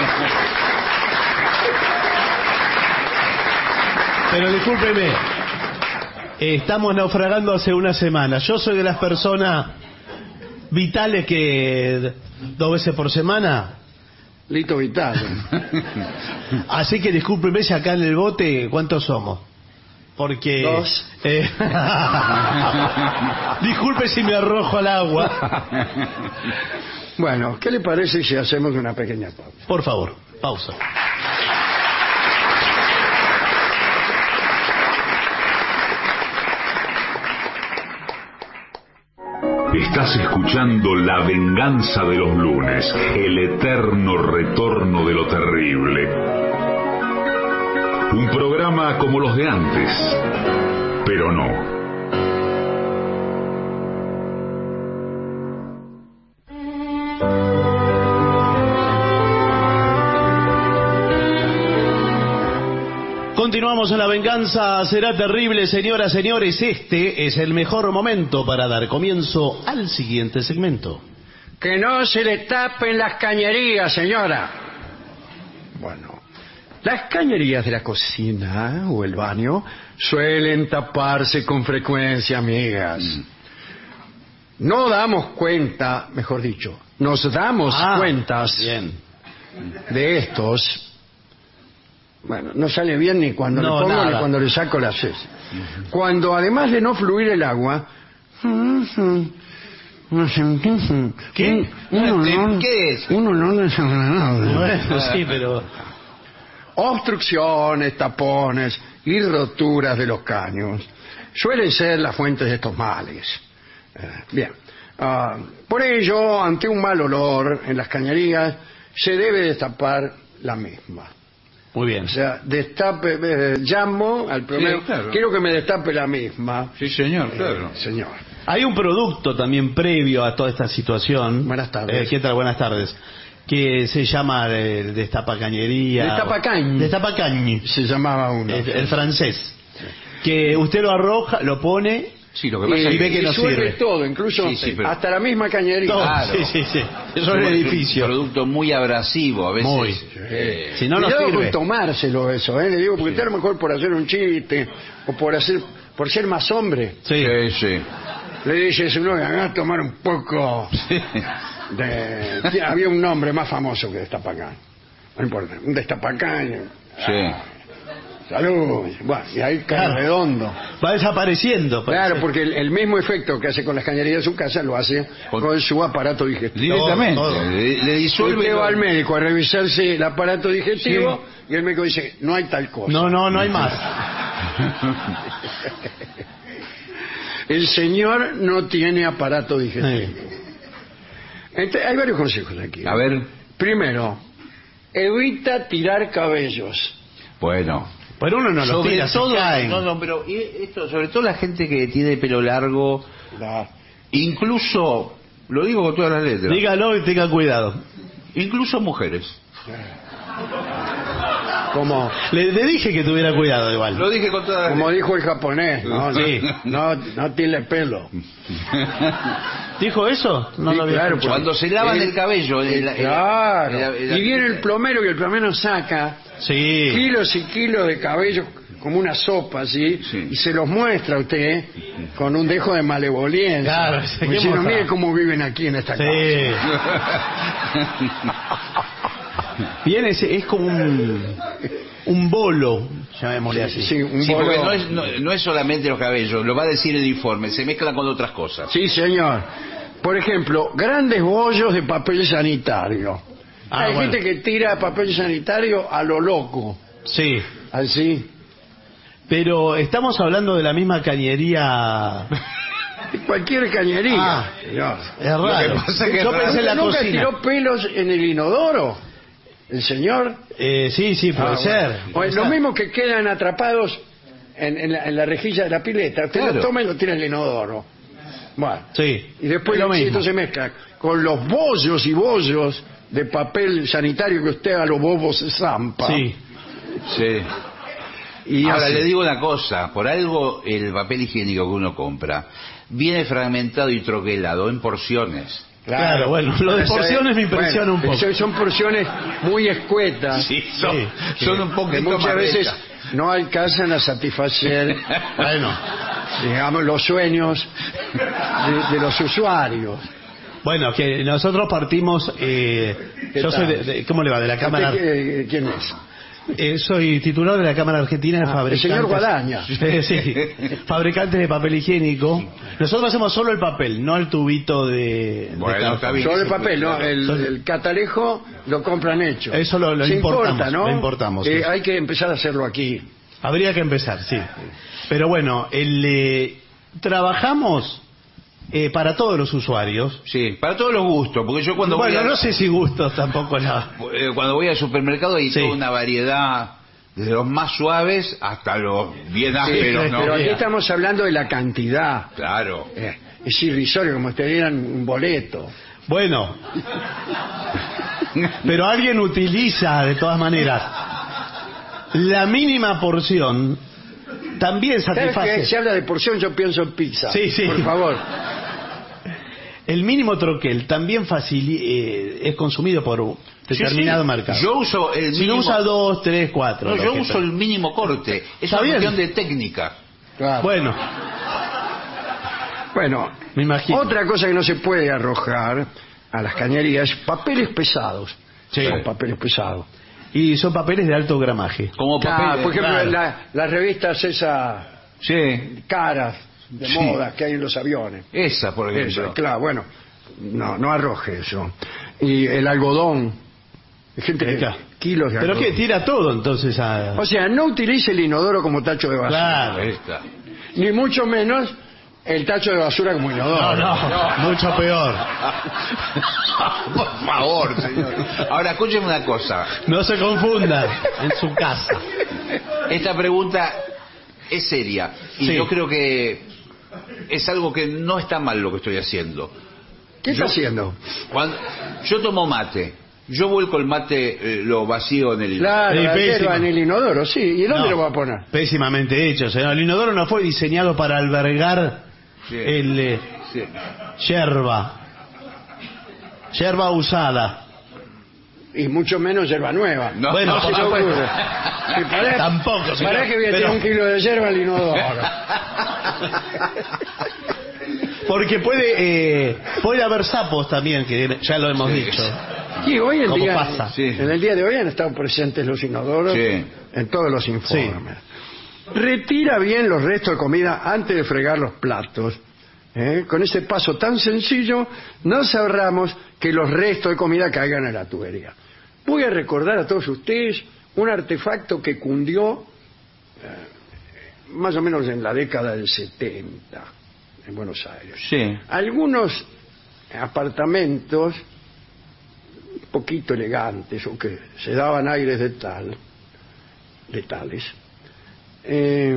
Pero discúlpeme, eh, estamos naufragando hace una semana. Yo soy de las personas vitales que dos veces por semana. Lito Vital. Así que discúlpeme si acá en el bote, ¿cuántos somos? Porque... Dos. eh, disculpe si me arrojo al agua. Bueno, ¿qué le parece si hacemos una pequeña pausa? Por favor, pausa. Estás escuchando La venganza de los lunes, el eterno retorno de lo terrible. Un programa como los de antes, pero no. Continuamos en La venganza será terrible, señoras, señores. Este es el mejor momento para dar comienzo al siguiente segmento. Que no se le tapen las cañerías, señora. Bueno, las cañerías de la cocina o el baño suelen taparse con frecuencia, amigas. No damos cuenta, mejor dicho, nos damos Ah, cuentas bien. de estos. Bueno, no sale bien ni cuando No, le pongo nada. ni cuando le saco las heces. Cuando además de no fluir el agua, ¿Qué? Un olor, ¿Qué es? un olor desagradable. Bueno, sí, pero... Obstrucciones, tapones y roturas de los caños suelen ser las fuentes de estos males. Eh, bien, Ah, por ello, ante un mal olor en las cañerías, se debe destapar la misma. Muy bien. O sea, destape, eh, llamo al primero, Sí, claro. quiero que me destape la misma. Sí, señor, claro. Eh, señor. Hay un producto también previo a toda esta situación. Buenas tardes. Eh, ¿Qué tal? Buenas tardes. Que se llama eh, destapacañería. Destapacañ. Destapacañ. Se llamaba uno. El, el francés. Que usted lo arroja, lo pone Sí, lo que Y, pasa y es ve que y no suelve sirve. todo, incluso Sí, sí, pero- hasta la misma cañería. todo. Claro. Sí, sí, sí. Eso es el edificio. un producto muy abrasivo, a veces. Muy. eh, Si no, no Cuidado sirve. con tomárselo eso, ¿eh? Le digo, porque usted a lo mejor por hacer un chiste o por hacer por ser más hombre, Sí. sí, sí. le dice a su novia, haga a tomar un poco de... Sí, había un nombre más famoso que Destapacán. No importa, un Destapacán. Sí. Salud. Bueno, y ahí cae Claro. redondo. Va desapareciendo. Claro, parece. porque el, el mismo efecto que hace con las cañerías de su casa lo hace Con- con su aparato digestivo. Directamente. Todo, todo. Le, le disuelve. Usted va lo- al médico a revisarse el aparato digestivo y el médico dice, no hay tal cosa. No, no, no hay más. El señor no tiene aparato digestivo. Entonces, hay varios consejos aquí. A ver. Primero, evita tirar cabellos. Bueno. Pero uno no lo sobre tira, se todo, caen. no, no, pero y esto, sobre todo la gente que tiene pelo largo, La- incluso, lo digo con todas las letras, Dígalo y tenga cuidado. incluso mujeres. Como, Le, le dije que tuviera cuidado igual. Lo dije con todas las como dijo el japonés, ¿no? Sí. No, no tiene pelo. ¿Dijo eso? No Sí, lo había claro, escuchado. Cuando se lavan Eh, el cabello. el- el- Claro. el- el- Y viene el plomero y el plomero saca Sí. kilos y kilos de cabello como una sopa, ¿sí? Sí. Y se los muestra a usted con un dejo de malevolencia. Claro, sí, Como qué diciendo, mostrado. mire cómo viven aquí en esta casa. Sí. Viene, ese- es como un, un bolo. llamémosle así. Sí, un Sí, porque bolo- no es, no, no es solamente los cabellos, lo va a decir el informe, se mezclan con otras cosas. Sí, señor. Por ejemplo, grandes bollos de papel sanitario. Ah, Hay bueno. gente que tira papel sanitario a lo loco, Sí, así. pero estamos hablando de la misma cañería. Cualquier cañería. Ah, señor. Es raro. Lo que pasa es que Yo es raro. pensé en la ¿Nunca cocina. tiró pelos en el inodoro? ¿El señor? Eh, sí, sí, puede Ah, ser. bueno. O Puede es lo ser. mismo que quedan atrapados en, en la, en la rejilla de la pileta. Usted Claro. lo toma y lo tira en el inodoro. Bueno. Sí. Y después lo sí, mismo. esto se mezcla con los bollos y bollos de papel sanitario que usted a los bobos se zampa. Sí. Sí. Y Ahora así. le digo una cosa, por algo el papel higiénico que uno compra viene fragmentado y troquelado en porciones. Claro, bueno, lo de porciones me impresiona un poco. Son, son porciones muy escuetas. Sí, son, Sí, son un que poquito muchas más veces rectas. no alcanzan a satisfacer, bueno, digamos, los sueños de, de los usuarios. Bueno, que nosotros partimos. Eh, ¿Qué yo soy tal? de, de- ¿cómo le va? De la Cámara. ¿Usted qué- ¿Quién es? Eh, soy titular de la Cámara Argentina de Ah, el Fabricantes. señor Guadaña. Eh, sí, fabricantes de papel higiénico. Nosotros hacemos solo el papel, no el tubito de. de Bueno, cartón. está bien. Sobre el sí, papel, ¿no? claro. El, el catalejo lo compran hecho. Eso lo- lo Se importamos, importa, ¿no? lo importamos, Eh, sí. Hay que empezar a hacerlo aquí. Habría que empezar, sí. Pero bueno, el, eh, trabajamos eh, para todos los usuarios. Sí, para todos los gustos, porque yo cuando bueno, voy a- no sé si gustos tampoco la. eh, cuando voy al supermercado hay Sí. toda una variedad, desde los más suaves hasta los bien ásperos, ¿no? Pero aquí Mira. estamos hablando de la cantidad. Claro. Eh, es irrisorio, como si te dieran un boleto. Bueno, pero alguien utiliza de todas maneras la mínima porción, también Cada vez que satisface. se habla de porción, yo pienso en pizza. Sí, sí. Por favor. El mínimo troquel también facili- eh, es consumido por un determinado Sí, sí. mercado. Yo uso el si mínimo... no usa dos, tres, cuatro. No, lo yo que uso sea. el mínimo corte. Es Está una bien. cuestión de técnica. Claro. Bueno, Bueno, me imagino. otra cosa que no se puede arrojar a las cañerías es papeles pesados. Sí. Son papeles pesados. Y son papeles de alto gramaje. Como papel. Ah, por ejemplo, claro. la- las revistas esas Sí, caras de Sí. moda que hay en los aviones. esa, por ejemplo. Eso, claro, bueno, no, no arroje eso. Y el algodón. Hay gente que Claro. kilos de Pero algodón. que tira todo entonces a... O sea, no utilice el inodoro como tacho de basura. Claro. Ahí está. Ni mucho menos el tacho de basura como inodoro. No, no, mucho peor. Por favor, señor. Ahora, escúcheme una cosa. No se confundan en su casa. Esta pregunta es seria. Y Sí. yo creo que es algo que no está mal lo que estoy haciendo. ¿Qué está Yo- haciendo? Cuando yo tomo mate, yo vuelco el mate, eh, lo vacío en el... Claro, Sí, la pésimo. hierba en el inodoro, sí. ¿Y dónde No, lo va a poner? Pésimamente hecho, señor. El inodoro no fue diseñado para albergar Sí. el eh, Sí. yerba. Yerba usada. Y mucho menos hierba nueva. No, Bueno, no, por se me supuesto. ocurre. Sí, pará- Tampoco, señor. pará que voy a Pero- tirar un kilo de hierba al inodoro. Porque puede eh, puede haber sapos también, que ya lo hemos Sí. dicho. Y hoy en ¿Cómo día, pasa? Sí. en el día de hoy han estado presentes los inodoros Sí. en todos los informes. Retira bien los restos de comida antes de fregar los platos. ¿eh? Con ese paso tan sencillo nos ahorramos que los restos de comida caigan en la tubería. Voy a recordar a todos ustedes un artefacto que cundió eh, más o menos en la década del setenta en Buenos Aires. Sí. Algunos apartamentos un poquito elegantes o que se daban aires de tal, de tales, eh,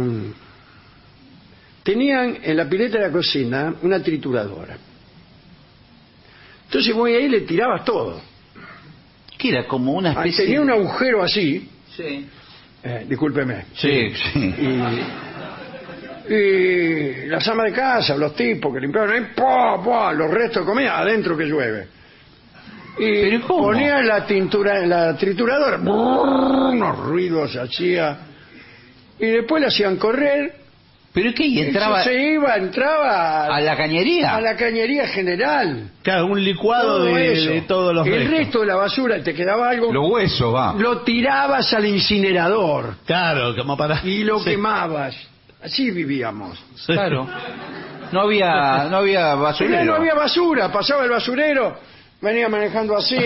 tenían en la pileta de la cocina una trituradora. Entonces voy ahí y le tiraba todo. Que era como una Ah, especie... tenía un agujero así, Sí. eh, discúlpeme, Sí, sí. y, y las amas de casa, los tipos que limpiaban ahí, ¡pua, pua! Los restos de comida adentro que llueve. Y ¿Pero cómo? ponía la tintura, la trituradora, brrr, unos ruidos hacía, y después la hacían correr ¿Pero qué? ¿Y entraba Eso se iba, entraba a la cañería? a la cañería general. Claro, un licuado Todo de, eso. de todos los El restos. resto de la basura, te quedaba algo, Los huesos, va. lo tirabas al incinerador Claro, como para... y lo Sí. quemabas. Así vivíamos. Sí. Claro. No había, no había Pero basurero. no había basura, pasaba el basurero, venía manejando así.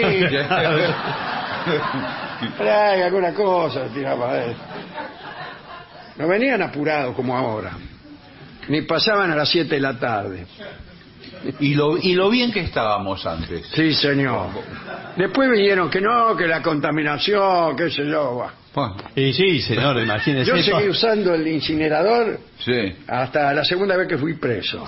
Trae alguna cosa, tiraba él. No venían apurados como ahora. Ni pasaban a las siete de la tarde. Y lo, y lo bien que estábamos antes. Sí, señor. Después vinieron que no, que la contaminación, qué sé yo. va. Bueno, Y sí, señor, imagínese. Yo eso. seguí usando el incinerador sí. hasta la segunda vez que fui preso.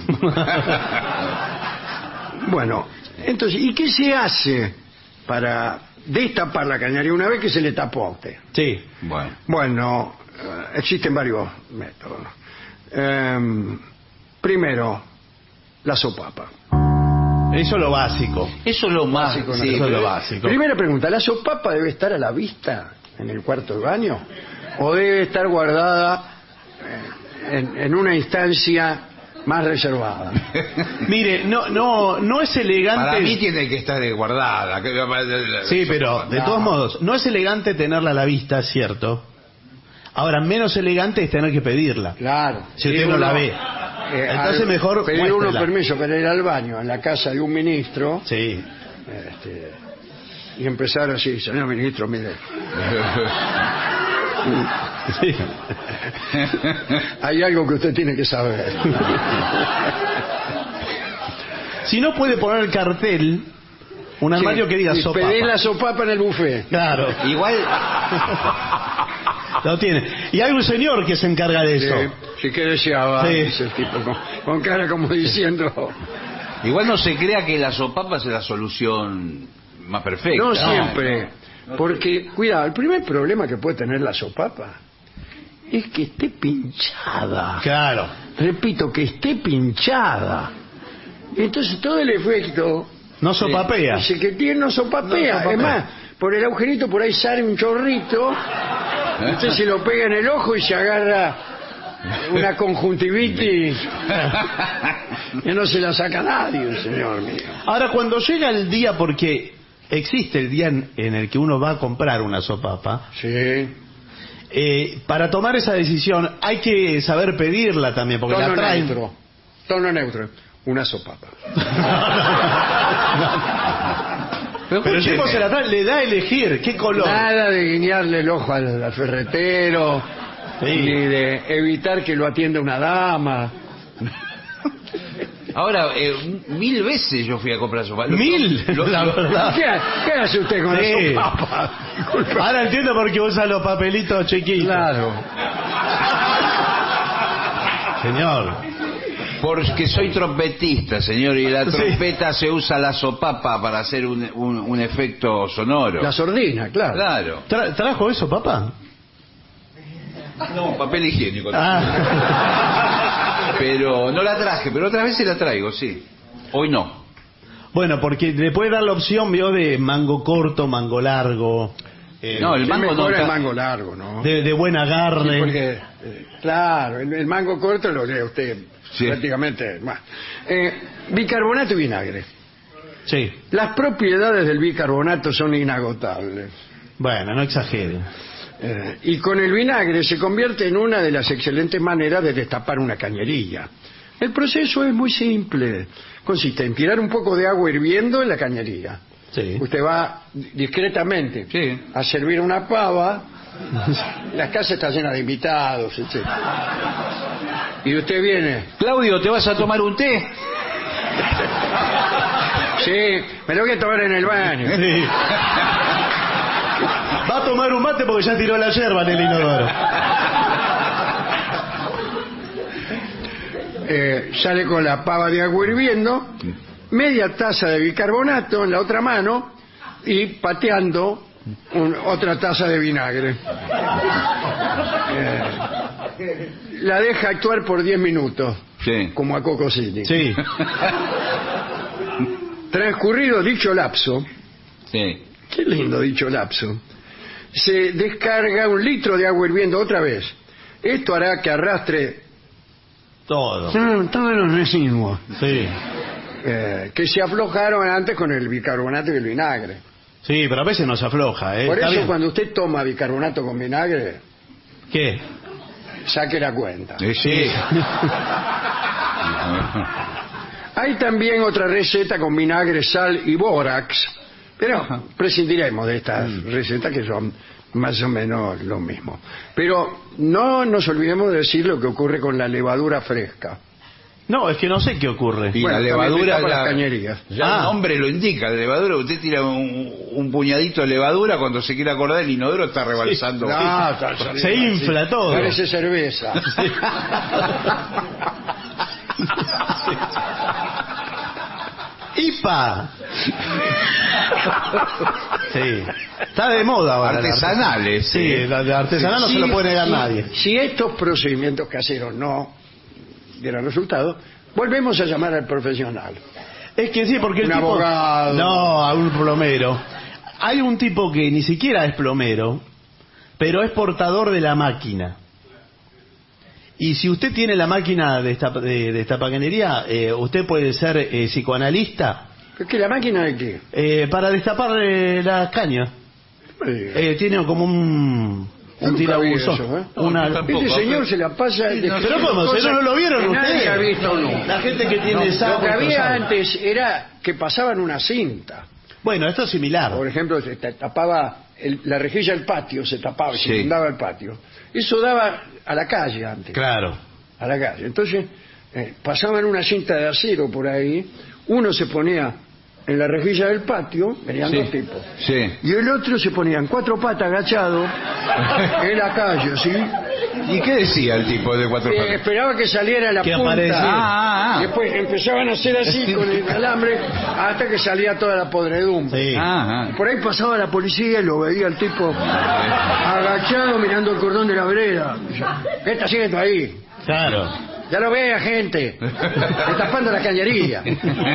Bueno, entonces, ¿y qué se hace para destapar la cañería una vez que se le tapó a usted? Sí. Bueno. Bueno, eh, existen varios métodos. Em, primero, la sopapa. Eso es lo básico. Eso es lo más... Básico, ¿no? sí, Eso es lo pero- básico. Primera pregunta, ¿la sopapa debe estar a la vista en el cuarto de baño? ¿O debe estar guardada eh, en, en una instancia más reservada? Mire, no, no, no es elegante. Para mí tiene que estar guardada. Sí, pero de No. todos modos, no es elegante tenerla a la vista, es cierto. Ahora, menos elegante es tener que pedirla. Claro. Si usted Y no uno, la ve. eh, Entonces al- mejor pedir uno muéstrela. permiso para ir al baño en la casa de un ministro Sí. este, y empezar así, señor ministro, mire, Sí. hay algo que usted tiene que saber. Si no puede poner el cartel, un armario Sí, que diga y sopapa. pedir la sopapa en el buffet. Claro, Igual, lo tiene. Y hay un señor que se encarga de eso. Sí, sí que deseaba, Sí. dice el tipo, con, con cara como diciendo... igual no se crea que la sopapa es la solución más perfecta. No siempre, porque, cuidado, el primer problema que puede tener la sopapa es que esté pinchada. Claro. Repito, que esté pinchada. Entonces todo el efecto... No sopapea. Dice que tiene, no sopapea. No sopapea. Es más, por el agujerito por ahí sale un chorrito, usted se lo pega en el ojo y se agarra una conjuntivitis que no se la saca nadie, señor mío. Ahora, cuando llega el día, porque existe el día en, en el que uno va a comprar una sopapa, Sí. eh, para tomar esa decisión hay que saber pedirla también, porque Tono la traen... neutro. Tono neutro. Una sopapa. Pero el tipo se la trae, le da a elegir qué color. Nada de guiñarle el ojo al, al ferretero, Sí. ni de evitar que lo atienda una dama. Ahora, eh, mil veces yo fui a comprar sopa. Lo- Mil, lo- la lo- verdad. ¿Qué, qué hace usted con Sí. la sopapa? Disculpe. Ahora entiendo por qué usa los papelitos chiquitos. Claro. Señor. Porque soy trompetista, señor, y la Sí. trompeta se usa la sopapa para hacer un, un, un efecto sonoro. La sordina, claro. Claro. Tra- ¿Trajo eso, papá? No, papel higiénico. Ah. Pero no la traje, pero otras veces la traigo, sí. Hoy no. Bueno, porque le puede dar la opción, vio, de mango corto, mango largo, eh, No, el Sí, mango no mejor el está- mango largo, ¿no? de, de buen Sí, agarre. porque, eh, claro, el, el mango corto lo lee usted Sí. prácticamente. Más. Eh, bicarbonato y vinagre. Sí. Las propiedades del bicarbonato son inagotables. Bueno, no exagere. Eh, y con el vinagre se convierte en una de las excelentes maneras de destapar una cañería. El proceso es muy simple. Consiste en tirar un poco de agua hirviendo en la cañería. Sí. Usted va discretamente Sí. a servir una pava. La casa está llena de invitados, etcétera. Y usted viene. Claudio, ¿te vas a tomar un té? Sí, me lo voy a tomar en el baño. Sí. Va a tomar un mate porque ya tiró la yerba en el inodoro. Eh, sale con la pava de agua hirviendo, media taza de bicarbonato en la otra mano y pateando un- otra taza de vinagre. Eh, la deja actuar por diez minutos, Sí. como a Coco City. Sí. Transcurrido dicho lapso, Sí. qué lindo dicho lapso, se descarga un litro de agua hirviendo otra vez. Esto hará que arrastre Todo. Son todos los residuos. Sí. Eh, que se aflojaron antes con el bicarbonato y el vinagre. Sí, pero a veces nos afloja, ¿eh? Por Está eso bien. cuando usted toma bicarbonato con vinagre, ¿Qué? saque la cuenta. Sí, sí. Hay también otra receta con vinagre, sal y bórax, pero prescindiremos de estas Mm. recetas que son más o menos lo mismo. Pero no nos olvidemos de decir lo que ocurre con la levadura fresca. No, es que no sé qué ocurre. Y Bueno, la también levadura, está para ya, las cañerías. ya Ah. el nombre lo indica, la levadura, usted tira un, un puñadito de levadura, cuando se quiere acordar el inodoro está rebalsando. No, está saliendo Se así. infla todo. Parece cerveza. I P A. Sí. Está de moda ahora. Artesanales, Sí, sí. la de artesanal no Si- se lo puede negar si- nadie. Si estos procedimientos caseros no dieran resultado, volvemos a llamar al profesional. Es que sí, porque el Un tipo... abogado. No, a un plomero. Hay un tipo que ni siquiera es plomero, pero es portador de la máquina. Y si usted tiene la máquina de esta, de, de esta paquenería, eh, usted puede ser eh, psicoanalista ¿Es que la máquina de qué? eh, para destapar eh, las cañas. Eh, tiene como un... Un Nunca vi tirabuzón. eso, ¿eh? Una... No, tampoco. Este señor se la pasa... Sí, no, de- pero ¿cómo? ¿Se no lo vieron que ustedes? Nadie ha visto nunca. La gente que tiene esa... Lo que había antes era que pasaban una cinta. Bueno, esto es similar. Por ejemplo, se ta- tapaba el- la rejilla del patio, se tapaba, Sí. se inundaba el patio. Eso daba a la calle antes. Claro. A la calle. Entonces, eh, pasaban una cinta de acero por ahí, uno se ponía en la rejilla del patio, venían Sí. dos tipos, Sí. y el otro se ponía en cuatro patas agachado en la calle, ¿sí? ¿Y qué decía el tipo de cuatro Eh, patas? esperaba que saliera la Que punta. apareciera. Ah, ah, ah. Y después empezaban a hacer así con el alambre hasta que salía toda la podredumbre. Sí. Ah, Y por ahí pasaba la policía y lo veía el tipo agachado mirando el cordón de la vereda. ¿Qué está haciendo ahí? Claro. Ya lo ve, gente. Destapando la cañería.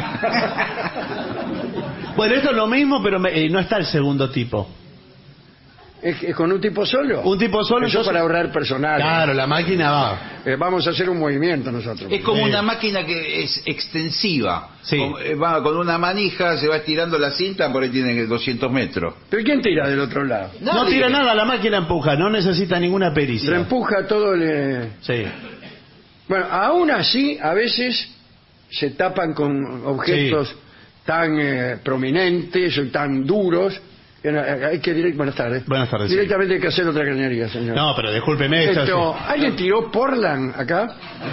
Bueno, esto es lo mismo, pero me- eh, no está el segundo tipo. ¿Es, es con un tipo solo? Un tipo solo. Eso yo- para ahorrar personal. Claro, la máquina va. Eh, vamos a hacer un movimiento nosotros. Es como Sí. una máquina que es extensiva. Sí. Con, eh, va con una manija, se va estirando la cinta, por ahí tiene doscientos metros. ¿Pero quién tira del otro lado? No Nadie. tira nada, la máquina empuja, no necesita ninguna pericia. Reempuja todo el... eh, Sí. Bueno, aún así, a veces se tapan con objetos tan eh, prominentes o tan duros. que no- eh, Hay que direct- Buenas tardes. Buenas tardes, Directamente hay que hacer otra cañería, señor. No, pero discúlpeme esto. Esto, ¿alguien tiró Portland acá?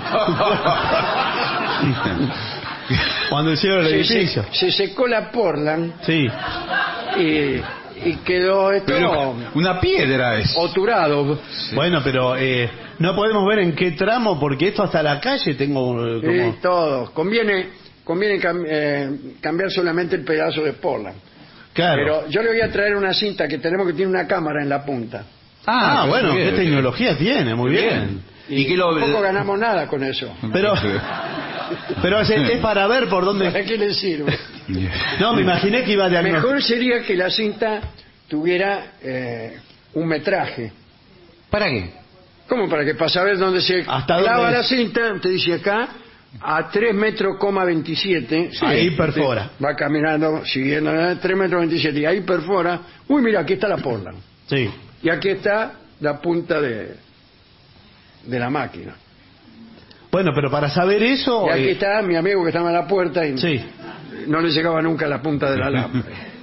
sí. Cuando hicieron el Se, edificio. se- se secó la Portland Sí. y, y quedó esto Pero una piedra es. oturado. Bueno, pero eh, no podemos ver en qué tramo, porque esto hasta la calle tengo eh, como... Sí, todo. Conviene, conviene cam- eh, cambiar solamente el pedazo de Portland. Claro. Pero yo le voy a traer una cinta que tenemos que tiene una cámara en la punta. Ah, pero bueno, bien. qué tecnología tiene, muy bien. ¿Y qué lo Tampoco ganamos nada con eso. Pero, pero es, es para ver por ¿Para dónde... qué le sirve? No, me imaginé que iba a diagnosticar. Mejor sería que la cinta tuviera eh, un metraje. ¿Para qué? ¿Cómo? Para que para saber dónde se ¿Hasta clava dónde la es? cinta, usted dice acá, a tres metros, coma veintisiete. Ahí perfora. Va caminando, siguiendo, a tres metros veintisiete, y ahí perfora. Uy, mira, aquí está la Portland. Sí. Y aquí está la punta de, de la máquina. Bueno, pero para saber eso... Y aquí eh, está mi amigo que estaba en la puerta y Sí. no le llegaba nunca la punta del alambre.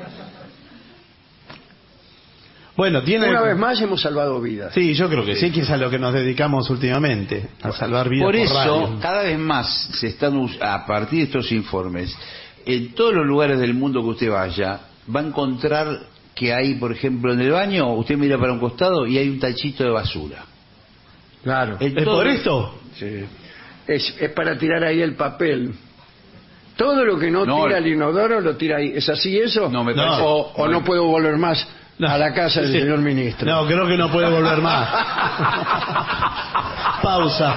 Bueno, tiene... Una vez más hemos salvado vidas. Sí, yo creo que sí, que es a lo que nos dedicamos últimamente, a salvar vidas Por por eso, radio. cada vez más se están us- a partir de estos informes, en todos los lugares del mundo que usted vaya, va a encontrar que hay, por ejemplo, en el baño, usted mira para un costado y hay un tachito de basura. Claro. En ¿Es todo- por esto? Sí. Es, es para tirar ahí el papel. Todo lo que no, No, tira el inodoro lo tira ahí. ¿Es así eso? No, me No. parece- O, o no puedo volver más a la casa del Sí. señor ministro. No, creo que no puede volver más. Pausa.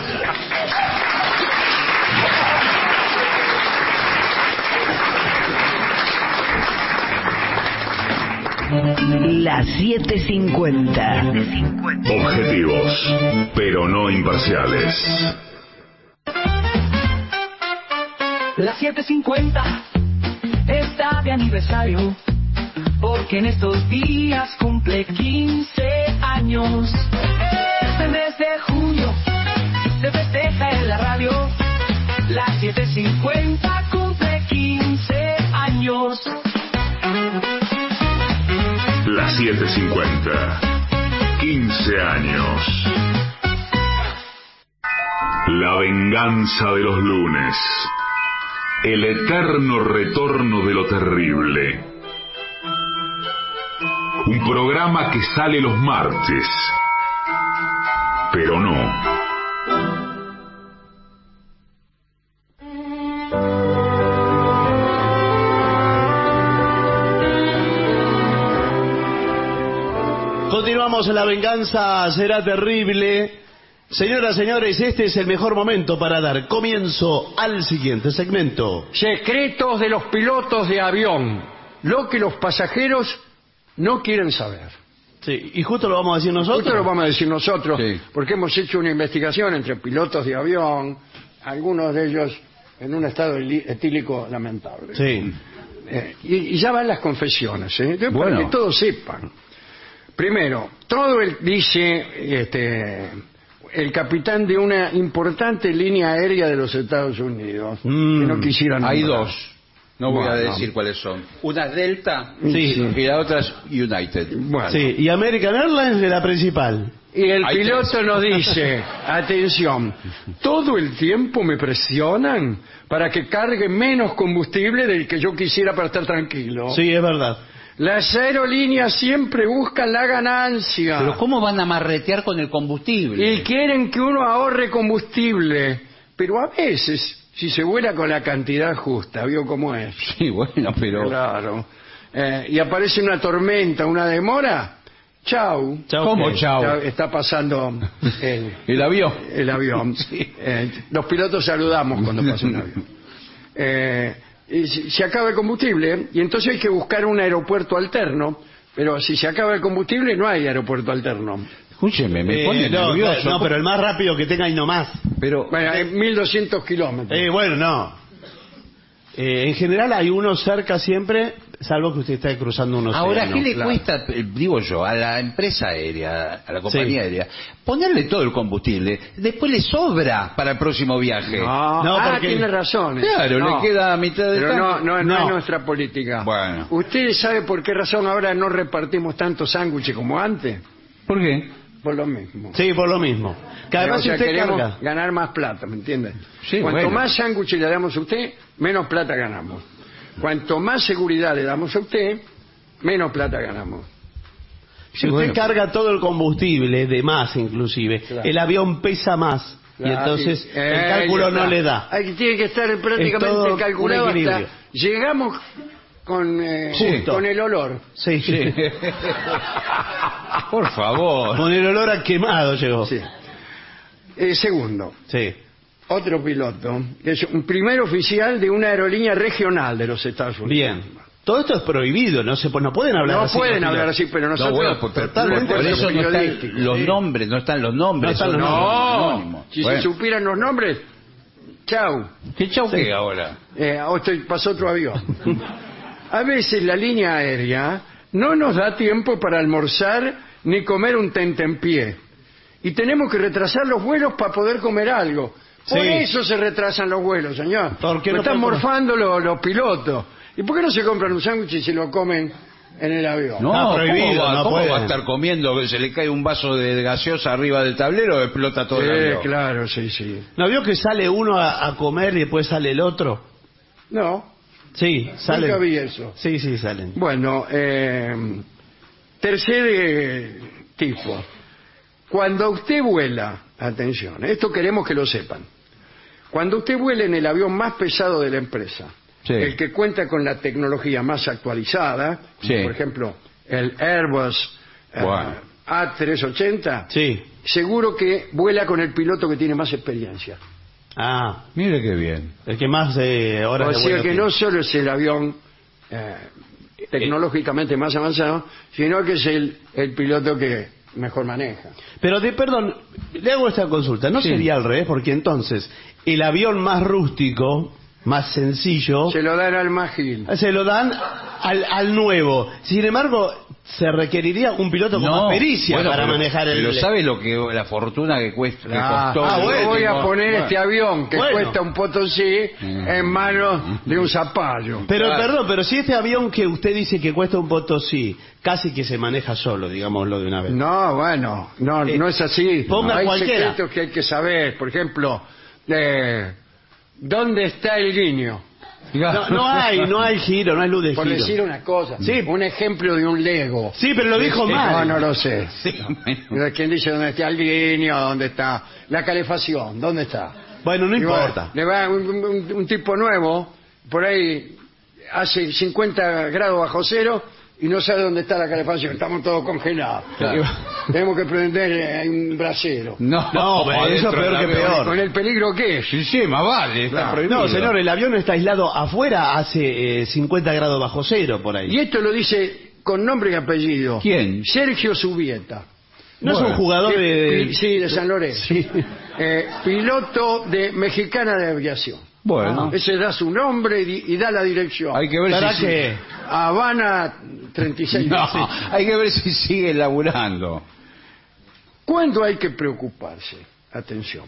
Las siete cincuenta. Objetivos, pero no imparciales. La siete cincuenta está de aniversario, porque en estos días cumple quince años. Este mes de junio se festeja en la radio. La siete cincuenta cumple quince años. La siete cincuenta, quince años. La venganza de los lunes. El eterno retorno de lo terrible. Un programa que sale los martes, pero no. Continuamos en La venganza será terrible. Señoras, señores, este es el mejor momento para dar comienzo al siguiente segmento. Secretos de los pilotos de avión. Lo que los pasajeros no quieren saber. Sí, y justo lo vamos a decir nosotros. Justo lo vamos a decir nosotros, Sí. porque hemos hecho una investigación entre pilotos de avión, algunos de ellos en un estado eli- etílico lamentable. Sí. Eh, y, y ya van las confesiones, ¿eh? Entonces, Bueno. para que todos sepan. Primero, todo el, dice este, el capitán de una importante línea aérea de los Estados Unidos, Mm. que no quisieran Hay nombrar. dos. No voy a Bueno. decir cuáles son. Una es Delta Sí. y la otra es United. Bueno. Sí, y American Airlines de la principal. Y el Hay piloto tres. nos dice, atención, todo el tiempo me presionan para que cargue menos combustible del que yo quisiera para estar tranquilo. Sí, es verdad. Las aerolíneas siempre buscan la ganancia Pero ¿cómo van a marretear con el combustible? y quieren que uno ahorre combustible, pero a veces, si se vuela con la cantidad justa, ¿vio cómo es? Sí, bueno, pero... Claro. Eh, y aparece una tormenta, una demora, chau. Chau, ¿Cómo ¿qué? chau? Está, está pasando el, El avión. el avión. Eh, los pilotos saludamos cuando pasa un avión. Eh, y se se acaba el combustible y entonces hay que buscar un aeropuerto alterno, pero si se acaba el combustible no hay aeropuerto alterno. Escúcheme, me Eh, pone no, nervioso. no, pero el más rápido que tenga y no más. Pero... Bueno, hay mil doscientos kilómetros. Eh, bueno, no. Eh, en general hay uno cerca siempre, salvo que usted esté cruzando un océano. Ahora, ¿qué le claro. cuesta, eh, digo yo, a la empresa aérea, a la compañía Sí. aérea, ponerle todo el combustible? Después le sobra para el próximo viaje. No, No, ah, porque- tiene razón. Claro, No, le queda a mitad de Pero no, tanque. no, no No. es nuestra política. Bueno. ¿Usted sabe por qué razón ahora no repartimos tantos sándwiches como antes? ¿Por qué? Por lo mismo. Sí, por lo mismo. Que además O sea, si usted queremos carga. ganar más plata, ¿me entiende? Sí, Cuanto bueno. más sándwiches le damos a usted, menos plata ganamos. Cuanto más seguridad le damos a usted, menos plata ganamos. Si usted bueno. carga todo el combustible, de más inclusive, Claro. el avión pesa más. Y Claro, entonces sí. el Eh, cálculo ya está. no le da. Ahí tiene que estar Es todo prácticamente un calculado hasta... equilibrio. Llegamos con, eh, Justo. con el olor. Sí. Por favor. Con el olor a quemado llegó. Sí. Eh, segundo, Sí. otro piloto, que es un primer oficial de una aerolínea regional de los Estados Unidos. Bien. Todo esto es prohibido, no se no pueden hablar No así. pueden los hablar pilotos. así, pero No, nosotros... bueno, por, por- totalmente por eso no están periodísticos, los sí. nombres, no están los nombres. No están son los No, anónimos. si Bueno. se supieran los nombres, chau. ¿Qué chau Sí. qué ahora? Eh, o estoy- pasó otro avión. A veces la línea aérea no nos da tiempo para almorzar ni comer un tentempié. Y tenemos que retrasar los vuelos para poder comer algo. Por Sí. eso se retrasan los vuelos, señor. ¿Por qué Lo no están pueden comer? morfando los, los pilotos. ¿Y por qué no se compran un sándwich y se lo comen en el avión? No, Está prohibido, ¿cómo, va, no cómo pueden. va a estar comiendo que se le cae un vaso de gaseosa arriba del tablero y explota todo el Sí, avión? claro, sí, sí. ¿No vio que sale uno a, a comer y después sale el otro? No, Sí, sale. nunca vi eso. Sí, sí, salen. Bueno, eh, tercer eh, tipo. Cuando usted vuela, atención, esto queremos que lo sepan. Cuando usted vuela en el avión más pesado de la empresa, Sí. el que cuenta con la tecnología más actualizada, como Sí. por ejemplo el Airbus eh, Bueno. A trescientos ochenta, Sí. seguro que vuela con el piloto que tiene más experiencia. Ah, Mire qué bien. el que más eh, horas O de sea vuelo que tiene. no solo es el avión eh, tecnológicamente más avanzado, sino que es el, el piloto que mejor maneja. Pero de perdón, le hago esta consulta. ¿No Sí. sería al revés? Porque entonces el avión más rústico más sencillo, Se lo dan al Magil. se lo dan al, al nuevo. Sin embargo, se requeriría un piloto con más pericia bueno, para pero, manejar el... Pero ¿sabe lo que la fortuna que cuesta? Que Ah, costó ah, el bueno, voy a último? poner Bueno. este avión que Bueno. cuesta un potosí en manos de un zapallo. Pero Claro. perdón, pero si este avión que usted dice que cuesta un potosí, casi que se maneja solo, digámoslo de una vez. No, bueno, no, Eh, no es así. ponga Hay cualquiera. secretos que hay que saber. Por ejemplo, eh, ¿dónde está el guiño? No, no hay, no hay giro, no hay luz de Por giro. decir una cosa. Sí. Un ejemplo de un Lego. Sí, pero lo dijo Sí, mal. No, no lo sé. Sí, bueno. ¿Quién dice dónde está el guiño? ¿Dónde está la calefacción? ¿Dónde está? Bueno, no Y bueno, importa. le va un, un- un tipo nuevo, por ahí hace cincuenta grados bajo cero y no sabe dónde está la calefacción. Estamos todos congelados. Claro. Tenemos que prender eh, un brasero. No, No, pero eso es adentro peor del que avión. peor. Con el peligro que es. Sí, sí, más vale, está Claro. prohibido. No, señor, el avión está aislado afuera hace eh, cincuenta grados bajo cero por ahí. Y esto lo dice con nombre y apellido. ¿Quién? Sergio Subieta. No es Bueno. un jugador de... Pi- Sí, de San Lorenzo. Sí. Eh, piloto de Mexicana de Aviación. Bueno, Ese da su nombre y, di- y da la dirección. hay que ver ¿Para si qué? Habana treinta y seis. No, hay que ver si sigue laburando. ¿Cuándo hay que preocuparse? Atención.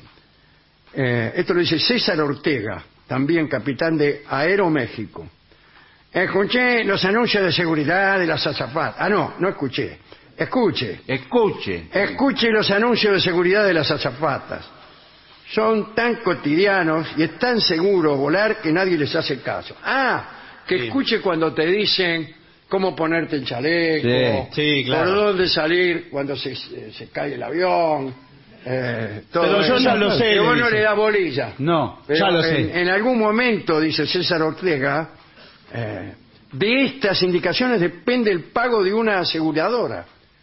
Eh, esto lo dice César Ortega, también capitán de Aeroméxico. Escuché los anuncios de seguridad de las azafatas. Ah, no, no escuché. Escuche. Escuche. Escuche los anuncios de seguridad de las azafatas. Son tan cotidianos y es tan seguro volar que nadie les hace caso. Ah, que Sí. escuche cuando te dicen cómo ponerte el chaleco, Sí, sí, claro. por dónde salir cuando se, se cae el avión. eh, todo Pero yo eso. ya lo sé, Que le vos no dice. le da bolilla. No, Pero ya lo en, sé. en algún momento, dice César Ortega, eh, de estas indicaciones depende el pago de una aseguradora.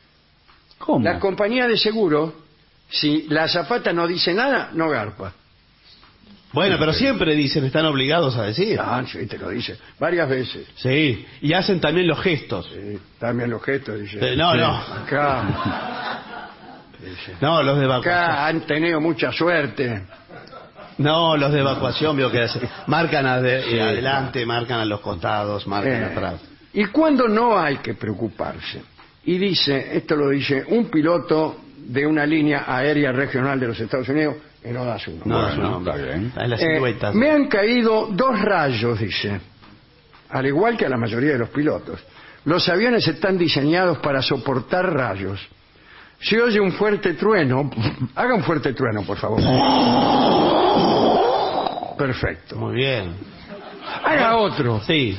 ¿cómo? La compañía de seguro, si la azafata no dice nada, no garpa. Bueno, pero siempre dicen, están obligados a decir. Ah, sí, te lo dice. Varias veces. Sí, y hacen también los gestos. Sí, también los gestos, dice. Eh, no, no. Acá, dice, No, los de evacuación. acá han tenido mucha suerte. No, los de evacuación, veo que hacen. Marcan a de- eh, adelante, marcan a los costados, marcan Eh, atrás. ¿Y cuándo no hay que preocuparse? Y dice, esto lo dice un piloto de una línea aérea regional de los Estados Unidos, que no da su nombre. No, Bueno, su nombre. está bien. Es la Eh, silueta. me han caído dos rayos, dice, al igual que a la mayoría de los pilotos. Los aviones están diseñados para soportar rayos. Si oye un fuerte trueno, haga un fuerte trueno, por favor. Perfecto. Muy bien. Haga otro. Sí.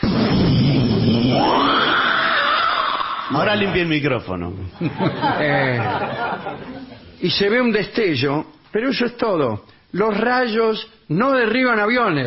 Ahora limpie el micrófono. Eh, y se ve un destello, pero eso es todo. Los rayos no derriban aviones.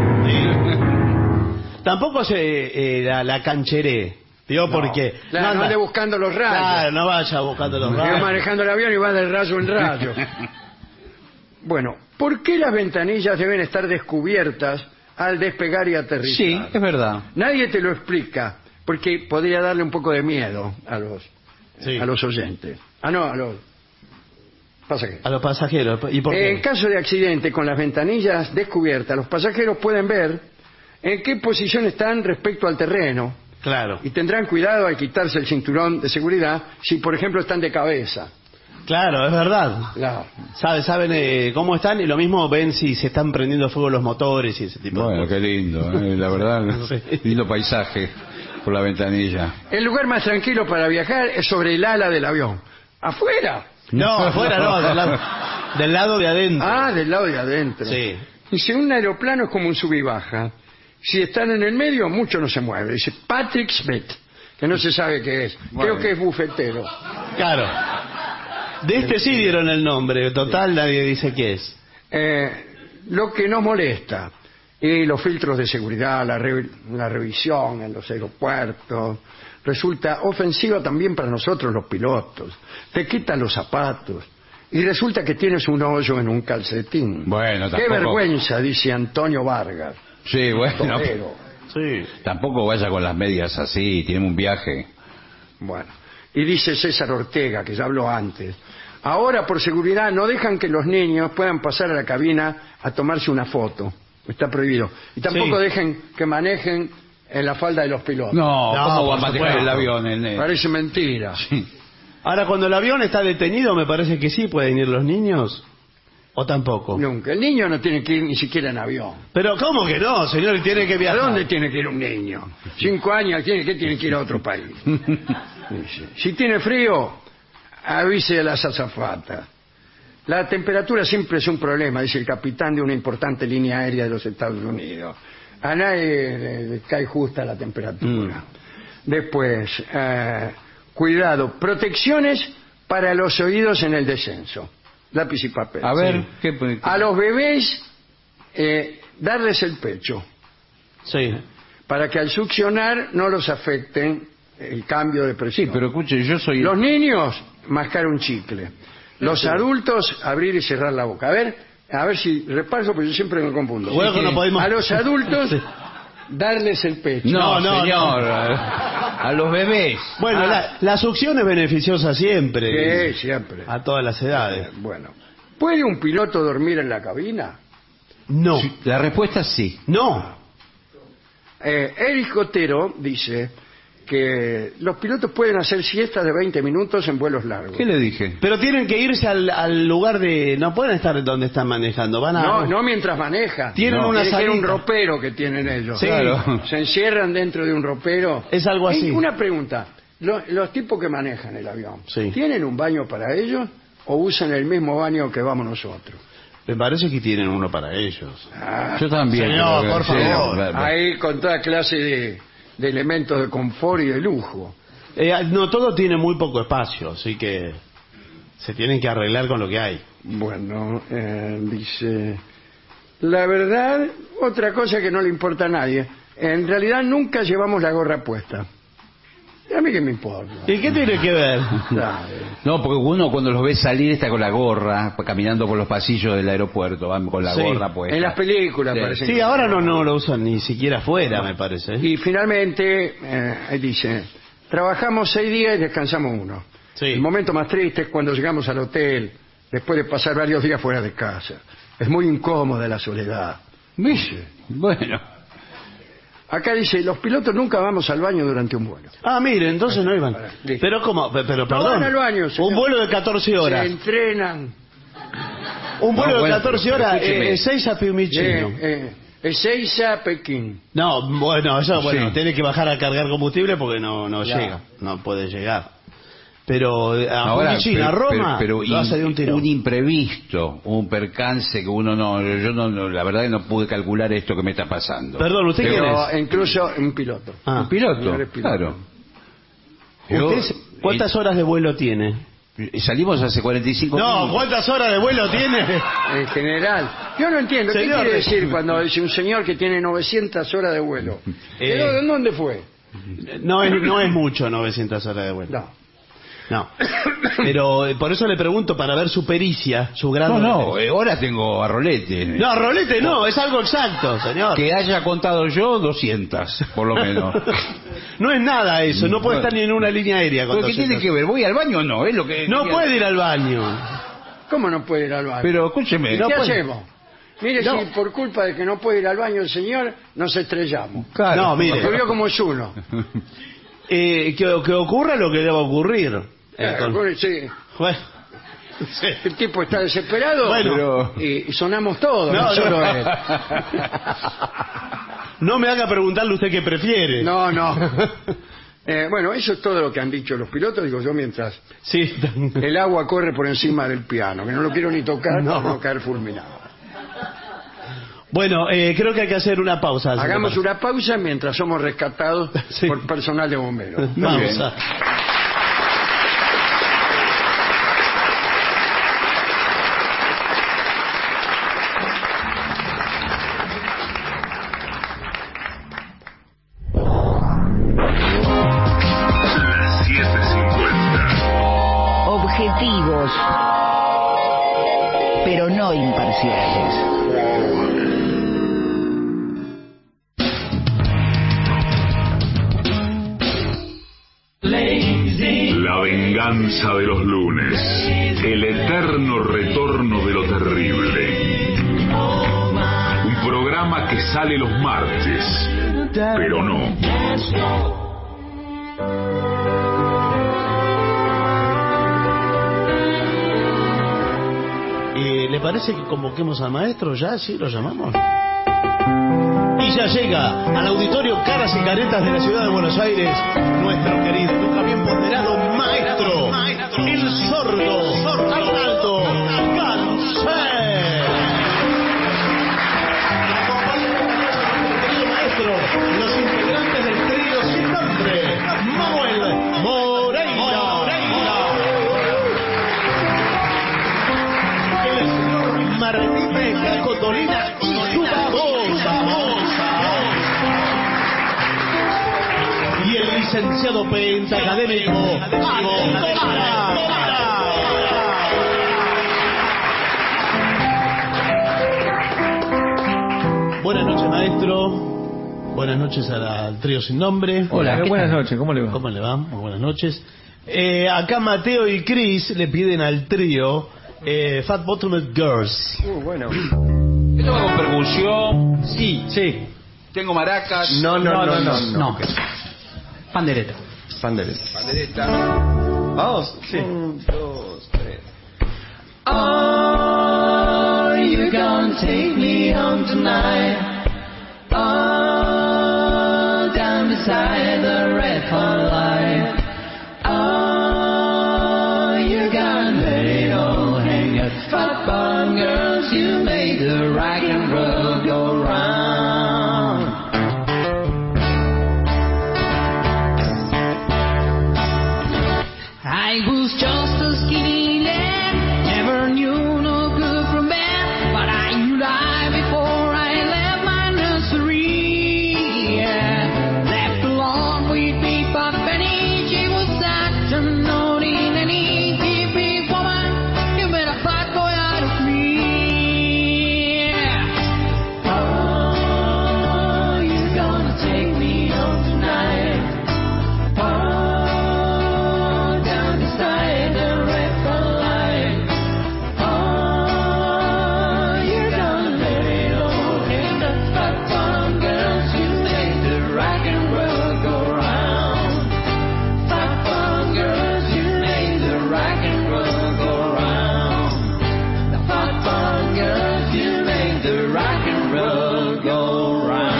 Tampoco se eh, la, la cancheré. Digo, porque... Claro, no anda- ande buscando los rayos. Claro, no vaya buscando los Va rayos. manejando el avión y va de rayo en rayo. Bueno, ¿por qué las ventanillas deben estar descubiertas al despegar y aterrizar? Sí, es verdad. Nadie te lo explica, porque podría darle un poco de miedo a los, Sí. a los oyentes. Ah, no, a los pasajeros. A los pasajeros. ¿Y por qué? En caso de accidente con las ventanillas descubiertas, los pasajeros pueden ver en qué posición están respecto al terreno Claro. y tendrán cuidado al quitarse el cinturón de seguridad si, por ejemplo, están de cabeza. Claro, es verdad. Claro. Saben, saben eh, cómo están y lo mismo ven si se están prendiendo fuego los motores y ese tipo Bueno, de cosas. qué lindo, eh, la verdad. Sí. Lindo paisaje por la ventanilla. El lugar más tranquilo para viajar es sobre el ala del avión. ¿Afuera? No, afuera no, del lado, del lado de adentro. Ah, del lado de adentro. Sí. Dice, un aeroplano es como un sub y baja. Si están en el medio, mucho no se mueve. Dice Patrick Smith, que no se sabe qué es. Bueno. Creo que es bufetero. Claro. De este sí dieron el nombre, total nadie dice qué es. Eh, lo que nos molesta, y los filtros de seguridad, la, re- la revisión en los aeropuertos, resulta ofensiva también para nosotros los pilotos. Te quitan los zapatos y resulta que tienes un hoyo en un calcetín. Bueno, Qué tampoco- vergüenza, dice Antonio Vargas. Sí, bueno. torero. Sí. Tampoco vaya con las medias así, tiene un viaje. Bueno, y dice César Ortega, que ya habló antes, ahora por seguridad no dejan que los niños puedan pasar a la cabina a tomarse una foto. Está prohibido. Y tampoco Sí. dejen que manejen en la falda de los pilotos. No, No, ¿cómo va a por manejar supuesto. el avión? El negro? Parece mentira. Ahora, cuando el avión está detenido, me parece que sí pueden ir los niños. ¿O tampoco? Nunca. El niño no tiene que ir ni siquiera en avión. Pero ¿cómo que no, señor? Él tiene que ¿A viajar. dónde tiene que ir un niño? Cinco años, ¿tiene que tiene que ir a otro país? Dice, si tiene frío, avise a las azafatas. La temperatura siempre es un problema, dice el capitán de una importante línea aérea de los Estados Unidos. A nadie le, le cae justa la temperatura. Mm. Después, eh, cuidado, protecciones para los oídos en el descenso. Lápiz y papel. A ver, Sí. ¿qué, qué? A los bebés, eh, darles el pecho, Sí. para que al succionar no los afecten el cambio de presión. Sí, pero escuche, yo soy... Los niños, mascar un chicle. Los adultos, abrir y cerrar la boca. A ver, a ver si repaso, porque yo siempre me confundo. Bueno, que no podemos- A los adultos, Sí. darles el pecho. No, No, no, señor. no. A los bebés. Bueno, Ah. la, la succión es beneficiosa siempre. Sí, siempre. A todas las edades. Bueno, ¿puede un piloto dormir en la cabina? No. La respuesta es sí. No. Eh, Eric Otero dice que los pilotos pueden hacer siestas de veinte minutos en vuelos largos. ¿Qué le dije? Pero tienen que irse al, al lugar de... No pueden estar donde están manejando. Van a... No, no mientras manejan. Tienen No, una tiene que ser un salita. ropero que tienen ellos. Sí. Claro. Se encierran dentro de un ropero. Es algo así. Hey, una pregunta. Lo- Los, tipos que manejan el avión, Sí. ¿tienen un baño para ellos o usan el mismo baño que vamos nosotros? Me parece que tienen uno para ellos. Ah, Yo también. Señor, creo que- por sí, favor. va- va- ahí con toda clase de, de elementos de confort y de lujo. Eh, no, todo tiene muy poco espacio, así que se tienen que arreglar con lo que hay. Bueno, eh, dice... La verdad, otra cosa que no le importa a nadie. En realidad nunca llevamos la gorra puesta. ¿Y a mí qué me importa? ¿Y qué tiene que ver? Dale. No, porque uno cuando los ve salir está con la gorra, caminando por los pasillos del aeropuerto, van con la Sí. gorra puesta. En las películas Sí. parece. Sí, que- ahora no, no lo usan ni siquiera afuera, me parece. Y finalmente, eh, ahí dice, trabajamos seis días y descansamos uno. Sí. El momento más triste es cuando llegamos al hotel, después de pasar varios días fuera de casa. Es muy incómoda la soledad. Dice. Bueno, Acá dice, los pilotos nunca vamos al baño durante un vuelo. Ah, mire, entonces no iban. Listo. Pero como, pero No perdón. van al baño, señor. Un vuelo de catorce horas. Se entrenan. Un vuelo No, de bueno, catorce pero horas escúcheme. eh, seis a Piumichino. Eh, eh, Ezeiza a Pekín. No, bueno, eso, bueno, Sí. tiene que bajar a cargar combustible porque no, no Ya. llega, no puede llegar. Pero eh, a ahora, Piumichino, a Roma, pero, pero va a salir un tiro. un imprevisto, un percance que uno no, yo no, no, la verdad que no pude calcular esto que me está pasando. Perdón, ¿usted quién Pero es? incluso un piloto. Ah. Un piloto, Señor es piloto. claro. Yo- ¿Usted es- ¿Cuántas horas de vuelo tiene? y salimos hace cuarenta y cinco No, minutos. ¿cuántas horas de vuelo tiene? En general. Yo no entiendo. ¿Qué Señor. quiere decir cuando dice un señor que tiene novecientas horas de vuelo? Eh. ¿De dónde- dónde fue? No es, no es mucho novecientas horas de vuelo. No. No. Pero eh, por eso le pregunto para ver su pericia, su grado. No, de- no, eh, ahora tengo a Rolete. No, Rolete no, es algo exacto, señor. Que haya contado yo doscientas, por lo menos. No es nada eso, no puede Bueno. estar ni en una línea aérea. con ¿Pero qué tiene doscientas. que ver? ¿Voy al baño o no? Es lo que No quería- puede ir al baño. ¿Cómo no puede ir al baño? Pero escúcheme. ¿Y no qué puede. hacemos? Mire, No. si por culpa de que no puede ir al baño el señor, nos estrellamos. Claro. No, mire. Porque vio como es uno. Eh, que, que ocurra lo que deba ocurrir. Eh, Eh, con- bueno, sí. Bueno, sí. El tipo está desesperado Bueno. y, y sonamos todos, no, No, solo no. él. No me haga preguntarle usted qué prefiere. No, no. Eh, bueno, eso es todo lo que han dicho los pilotos, digo yo, mientras Sí. el agua corre por encima del piano, que no lo quiero ni tocar No. para no caer fulminado. Bueno, eh, creo que hay que hacer una pausa. señor Hagamos Parra. una pausa mientras somos rescatados Sí. por personal de bomberos. Pausa. Las siete cincuenta. Objetivos, pero no imparciales. La venganza de los lunes. El eterno retorno de lo terrible. Un programa programa que sale los martes, pero no. Eh, ¿Le parece que convoquemos al maestro ya? ¿Sí? ¿Lo llamamos? Y ya llega al auditorio Caras y Caretas de la ciudad de Buenos Aires nuestro querido, nunca bien ponderado maestro, el sordo Arnaldo Ganser. Querido maestro, los integrantes del trío sin nombre, Manuel Moreira, el señor Martínez Caco Dolina y su babosa, y el licenciado pentacadémico Buenas noches, maestro. Buenas noches a la- al trío sin nombre. Hola, buenas noches, ¿cómo le va? ¿Cómo le va? Muy buenas noches. Eh, acá Mateo y Chris le piden al trío eh, Fat Bottomed Girls. Uh, bueno. ¿Esto va con percusión? Sí, sí. ¿Tengo maracas? No, no, no, no. no, No. Pandereta. Pandereta. Pandereta. Vamos. Sí. Un, dos, tres. Are you gonna take me home tonight? Oh, down beside the red hot light. Oh, you're gonna let it all hang up. Fat bottom girls, you made the rock and roll go round. I was just a skinny lad, never knew no good from bad, but I knew life before I left my nursery. Yeah. Left alone with Big Pop Penny, she was such a naughty nanny. Keep me woman, you better fuck boy out of me. Oh, you're gonna take me home tonight. Oh, down beside the red light. Oh, you're gonna let it all hang the fat bottom girls. You make the rock and roll go round. Fat bottom girls, you make the rock and roll go round. The fat bottom girls, you make the rock and roll go round.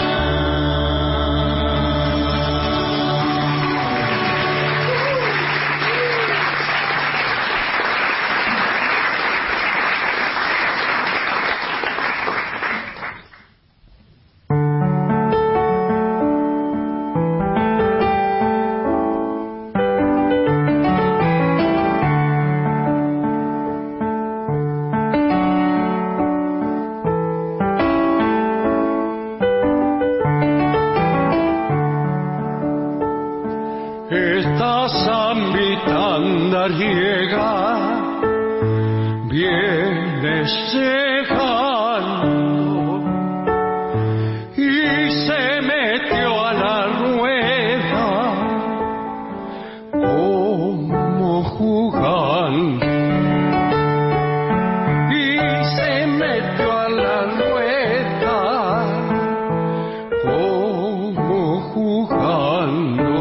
Esta zambitanda riega viene cejando y se metió a la rueda como jugando y se metió a la rueda como jugando.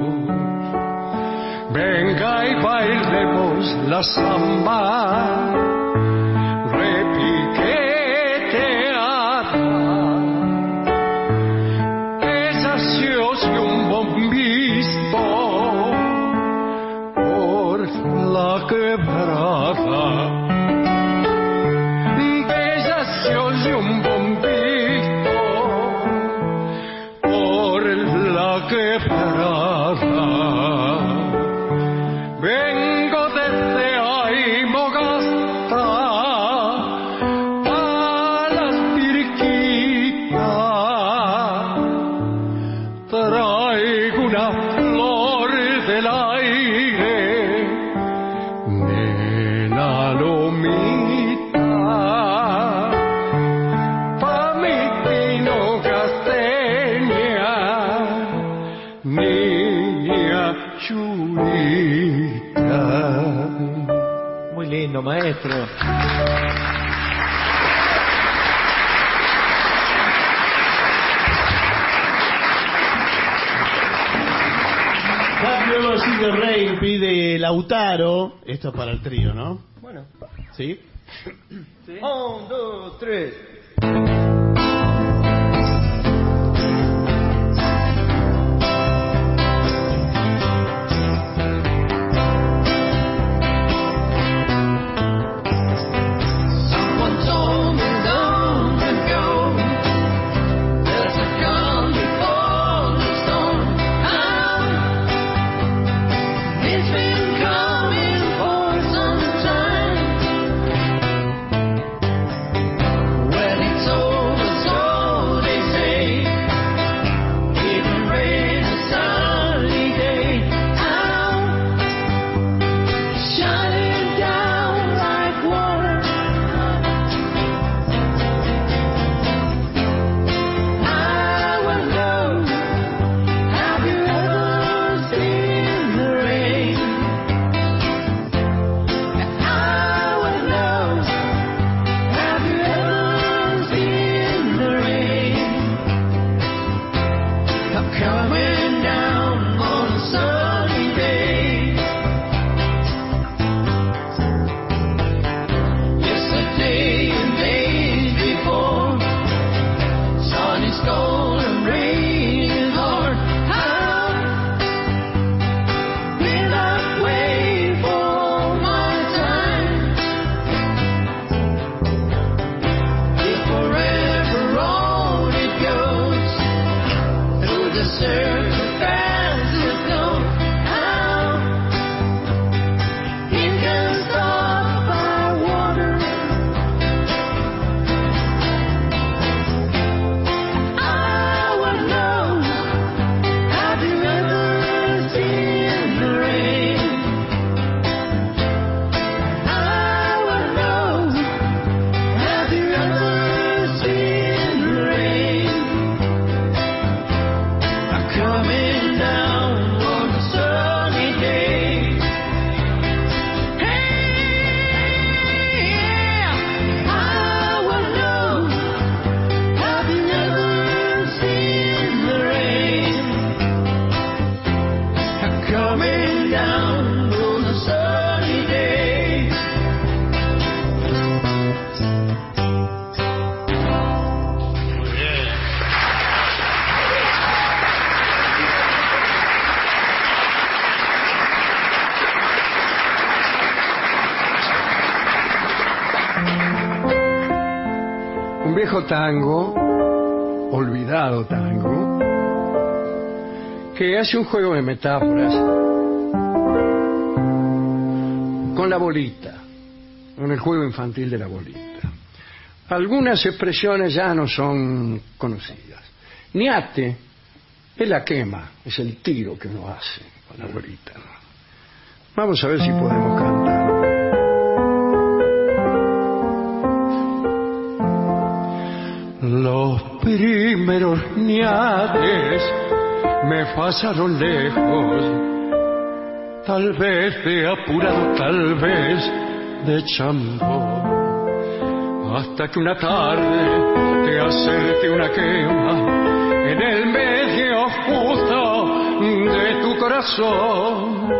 Venga y bailemos la samba, repiqueteada. Ella se oye un bombismo por la quebrada. Ella se oye un bombismo por la quebrada. Vengo desde ahí Mogasta a las Pirquitas. Traigo una flor del aire, nena lomita, pa' mi pino casteña, niña chulita. Muy lindo, maestro. the Rain pide Lautaro. Esto es para el trío, ¿no? Bueno. ¿Sí? ¿Sí? Un, dos, tres. Tango, olvidado tango, que hace un juego de metáforas con la bolita, con el juego infantil de la bolita. Algunas expresiones ya no son conocidas. Niate es la quema, es el tiro que uno hace con la bolita, ¿no? Vamos a ver si podemos cantar. Los primeros ñades me pasaron lejos, tal vez de apurado, tal vez de chambón, hasta que una tarde te acerqué una quema en el medio justo de tu corazón.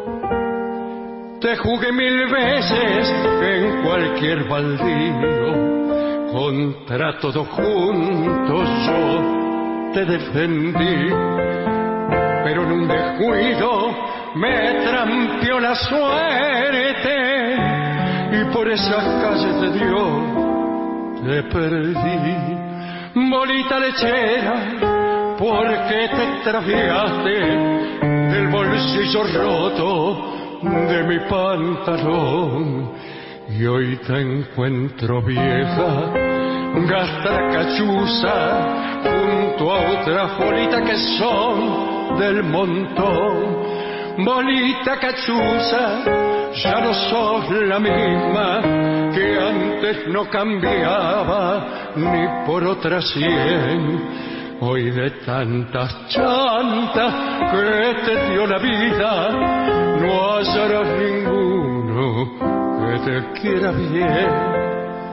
Te jugué mil veces en cualquier baldío, contra todos juntos yo te defendí, pero en un descuido me trampió la suerte y por esas calles de Dios te perdí. Bolita lechera, porque te extraviaste del bolsillo roto de mi pantalón. Y hoy te encuentro vieja, gasta la cachuza junto a otras bolitas que son del montón. Bolita cachuza, ya no sos la misma que antes no cambiaba ni por otras cien. Hoy de tantas chantas que te dio la vida, no hallarás ninguno que te quiera bien.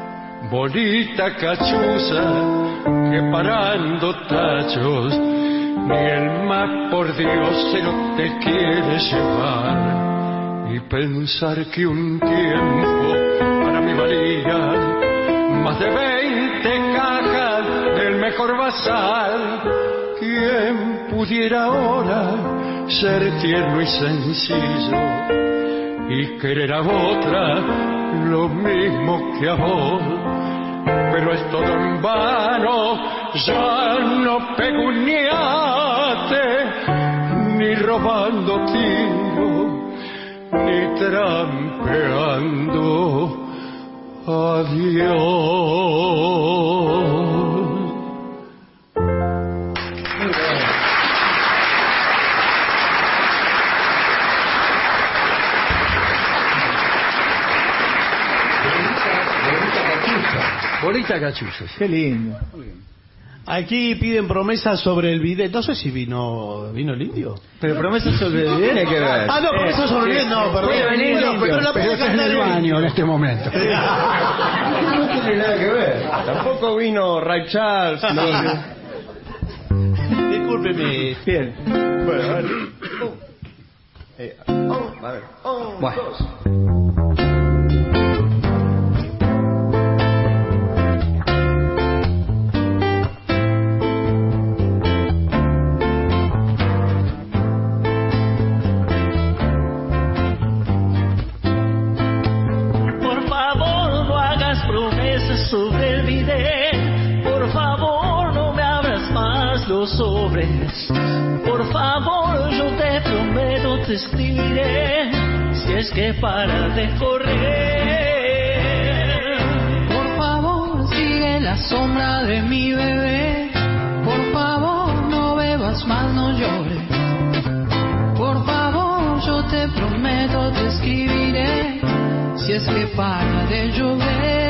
Bolita cachuza, que parando tachos ni el más pordiosero te quiere llevar. Y pensar que un tiempo para mí valía más de veinte cajas del mejor basal. ¿Quién pudiera ahora ser tierno y sencillo y querer a otra lo mismo que a vos? Pero es todo en vano, ya no peguneate, ni robando tiro, ni trampeando. Adiós. Bonita cachucha. Qué lindo. Aquí piden promesas sobre el bidet. No sé si vino vino el indio. Pero promesas sobre el bidet tiene que ver. Ah, no, promesas sobre el bidet, no, perdón. Puede venir el indio, pero la Pero está en el baño en este momento. No tiene nada que ver. Tampoco vino Ray Charles. No. Discúlpeme. Bien. Bueno, a ver. Oh. Eh, oh, a ver. Oh, Bueno. dos. Sobre el bidet, por favor no me abras más los sobres. Por favor yo te prometo te escribiré si es que para de correr. Por favor sigue la sombra de mi bebé. Por favor no bebas más, no llores. Por favor yo te prometo te escribiré si es que para de llover.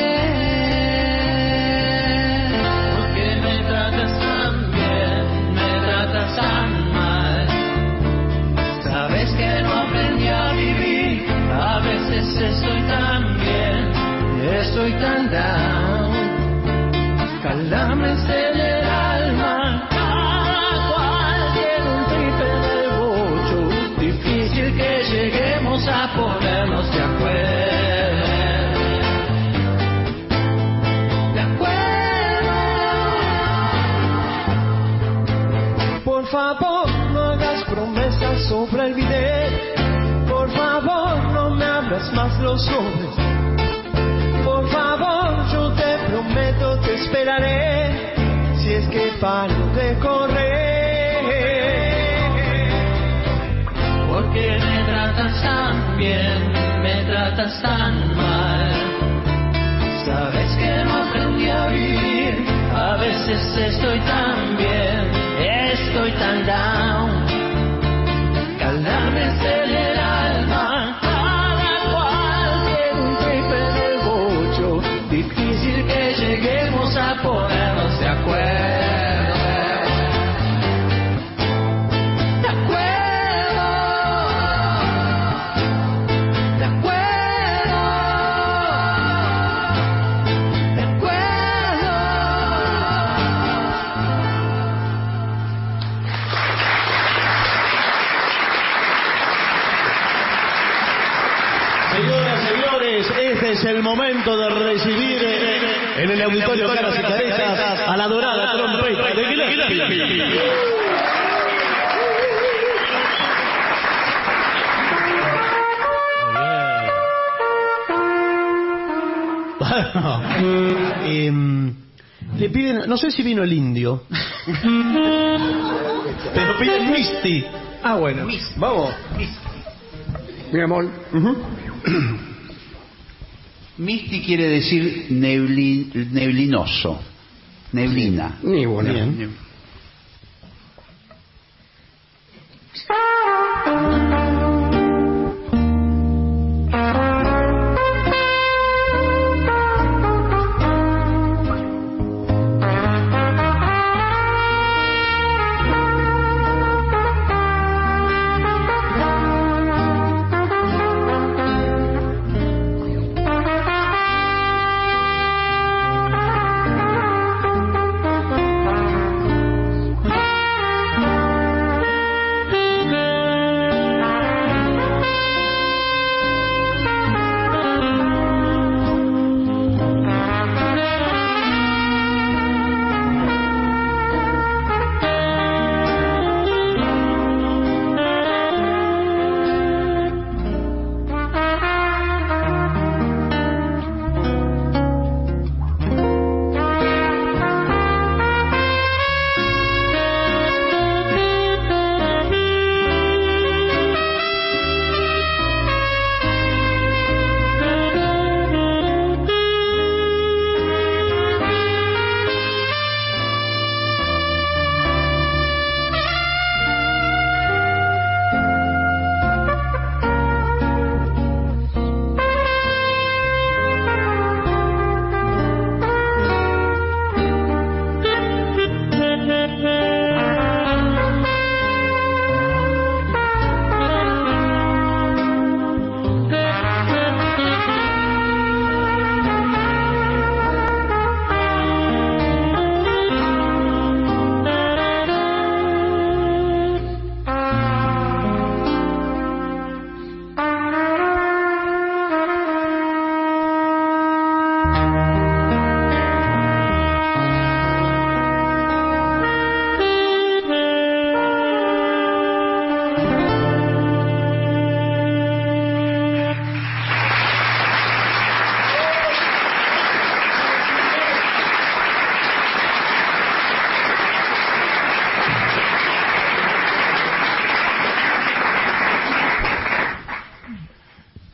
Tan mal, sabes que no aprendí a vivir. A veces estoy tan bien, estoy tan down. Calambres en el alma, cada cual tiene un tripe del bocho. Difícil que lleguemos a ponernos de acuerdo. Por favor, no hagas promesas sobre el bidet. Por favor, no me abras más los ojos. Por favor, yo te prometo te esperaré si es que paro de correr. Porque me tratas tan bien, me tratas tan mal. Sabes que no aprendí a vivir. A veces estoy tan bien, estoy tan down. Calambres en el alma, cada cual tiene un tripe en el bocho. Difícil que lleguemos a ponernos de acuerdo. De acuerdo. De acuerdo. De acuerdo. Señoras, señores, este es el momento de recibir en el auditorio Caras y Caretas a la dorada trompeta de Gillespie. Bueno, eh, le piden, no sé si vino el indio, pero piden Misty. Ah, bueno. Vamos. Mi amor. Misty quiere decir nebli, neblinoso, neblina. Ni bueno. Bien.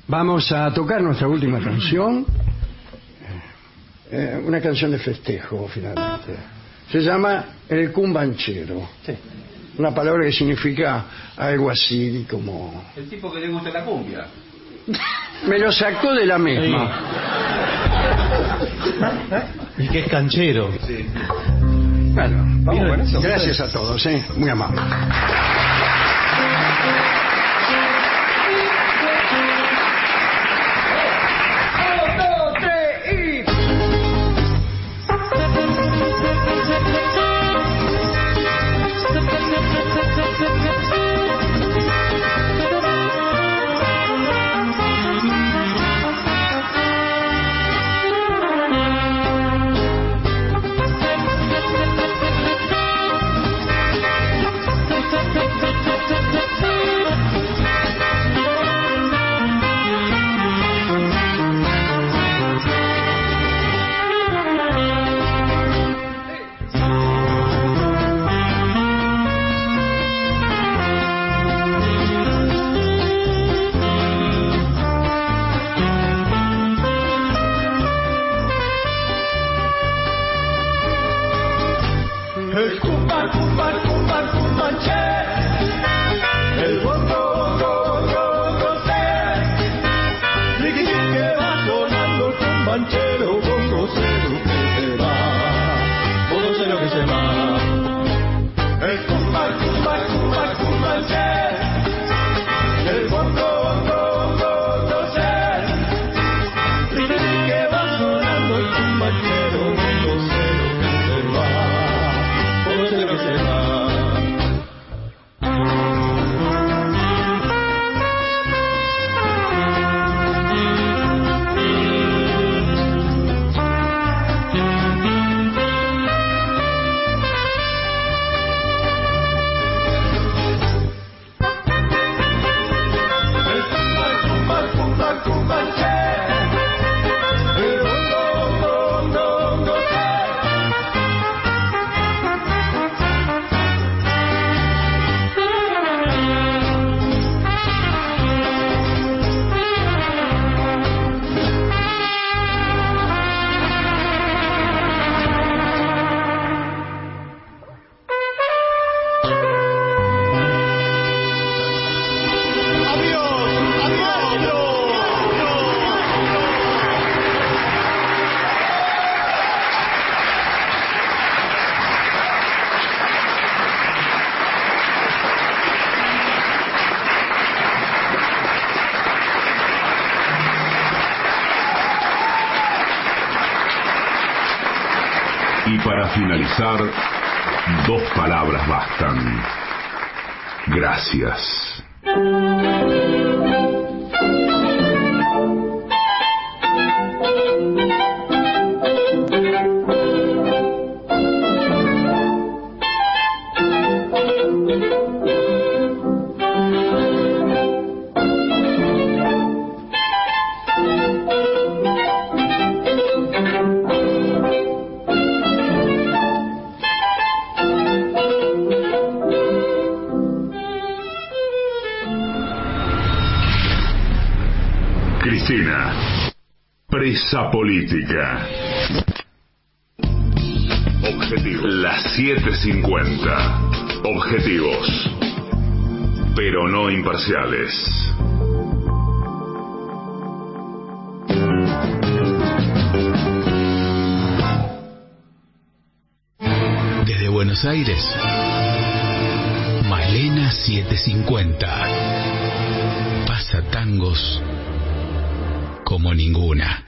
Vamos a tocar nuestra última canción, eh, una canción de festejo, finalmente. Se llama El Cumbanchero. Sí. Una palabra que significa algo así como... El tipo que le gusta la cumbia. Me lo sacó de la misma. Sí. El que es canchero. Sí. Bueno, vamos con eso. Gracias pues. a todos, ¿eh? Muy amables. Y para finalizar, dos palabras bastan. Gracias. Cristina, presa política. Objetivos. Las siete cincuenta. Objetivos, pero no imparciales. Desde Buenos Aires, Malena setecientos cincuenta. Pasa tangos como ninguna.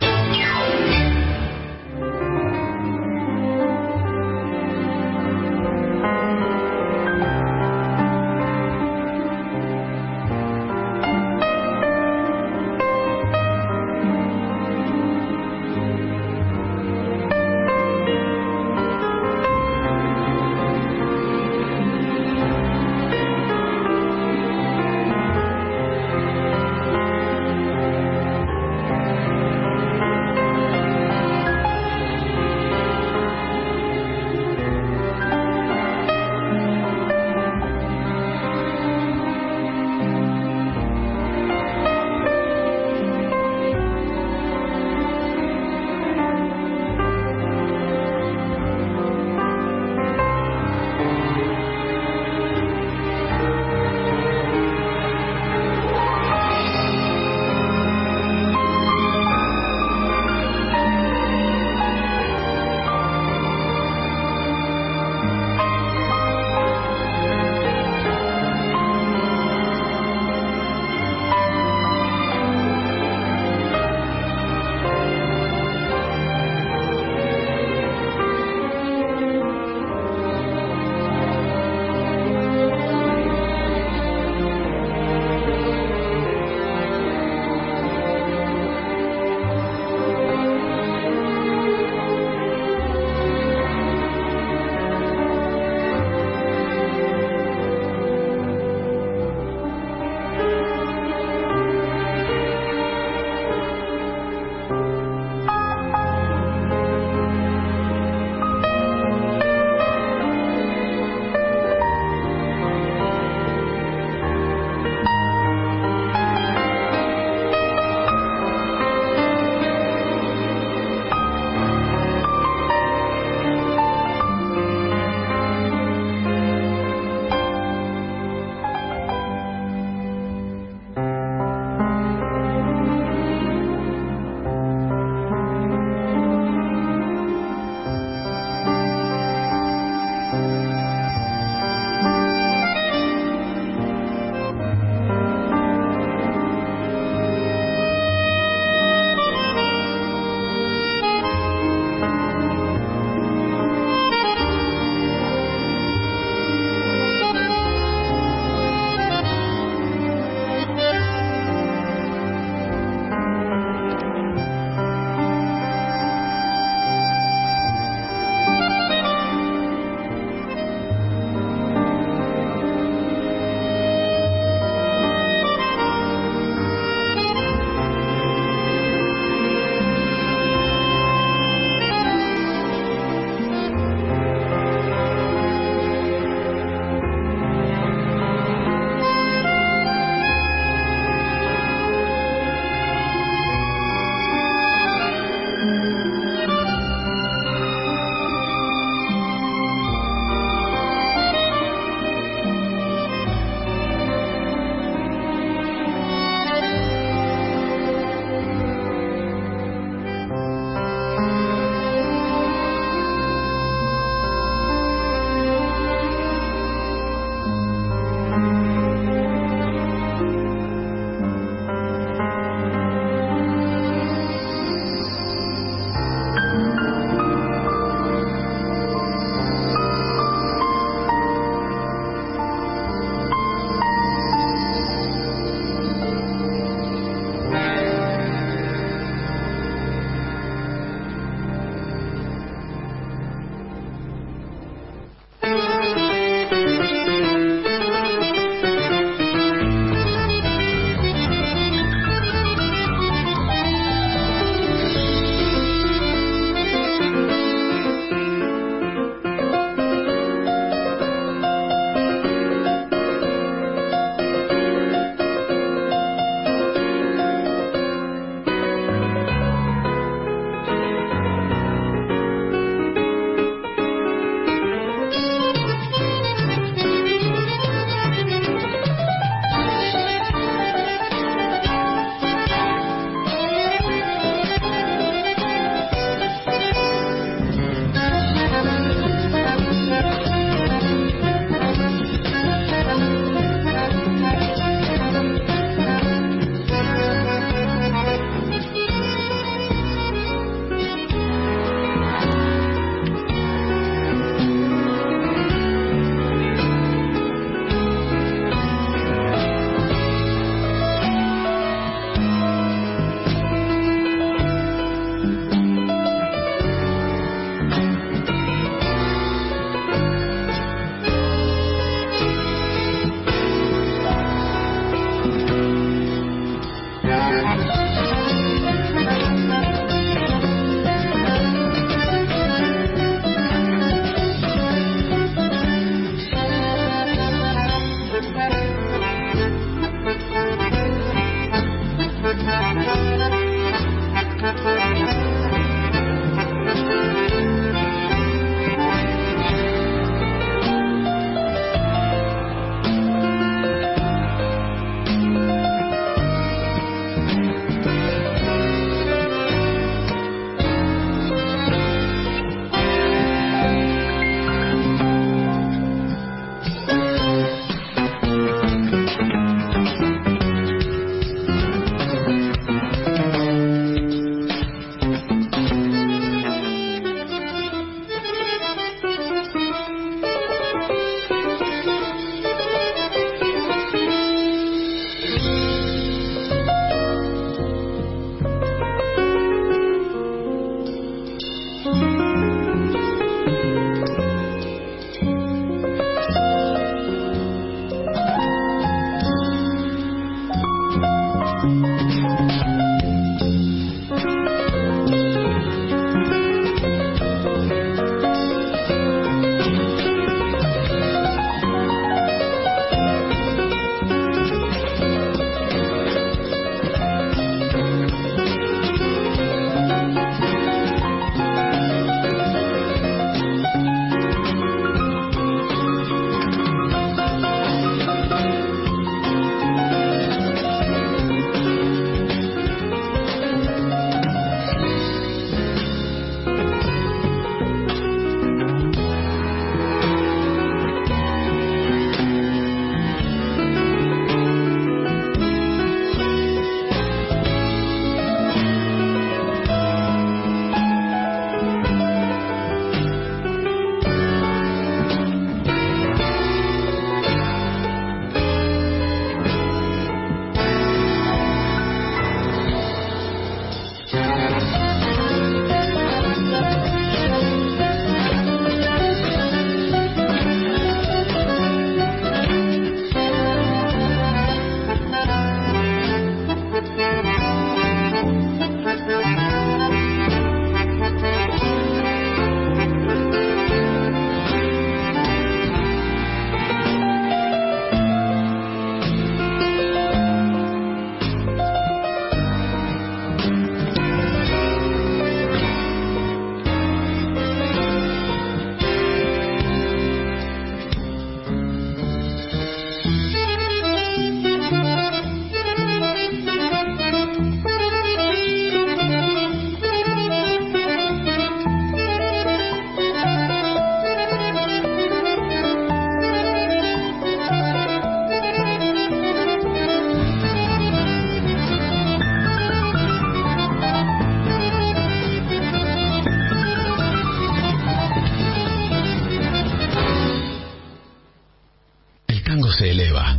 va.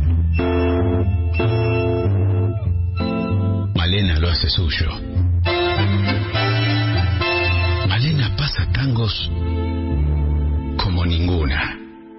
Malena lo hace suyo. Malena pasa tangos como ninguna.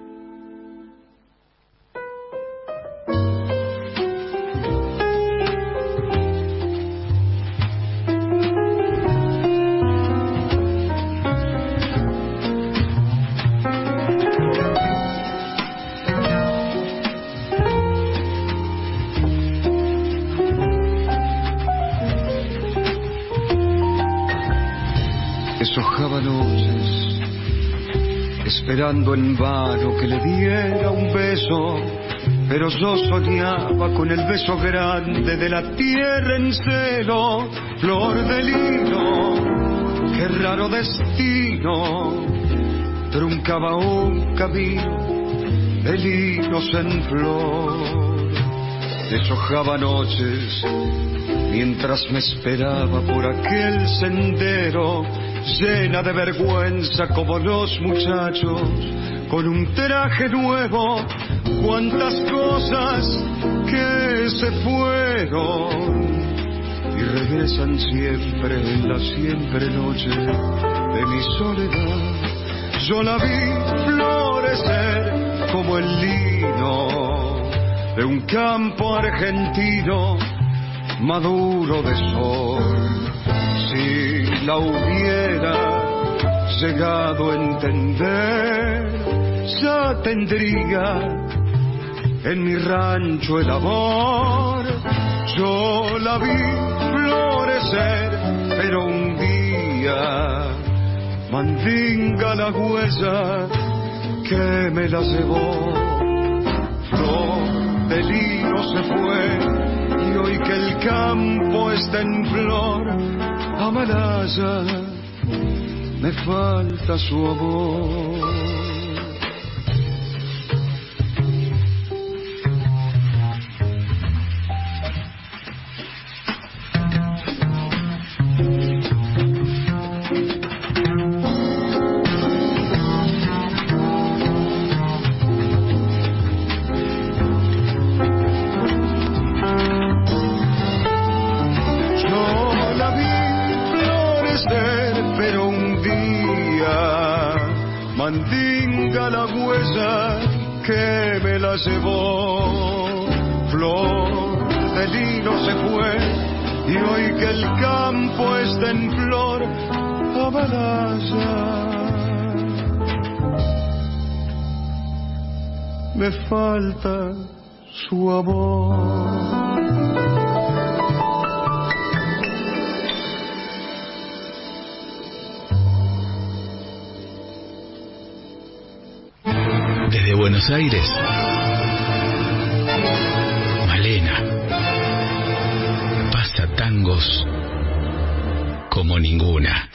Deshojaba noches, esperando en vano que le diera un beso, pero yo soñaba con el beso grande de la tierra en celo, flor de lino, qué raro destino, truncaba un camino de linos en flor. Deshojaba noches, mientras me esperaba por aquel sendero, llena de vergüenza como los muchachos, con un traje nuevo, cuántas cosas que se fueron y regresan siempre en la siempre noche de mi soledad. Yo la vi florecer como el lino de un campo argentino maduro de sol. Si la hubiera llegado a entender, ya tendría en mi rancho el amor. Yo la vi florecer, pero un día mandinga la huella que me la llevó. Flor de lino se fue, y hoy que el campo está en flor, Amalaya, me falta su amor. Mandinga la huella que me la llevó. Flor de lino se fue, y hoy que el campo está en flor, Amalaya, me falta su amor. Desde Buenos Aires, Malena pasa tangos como ninguna.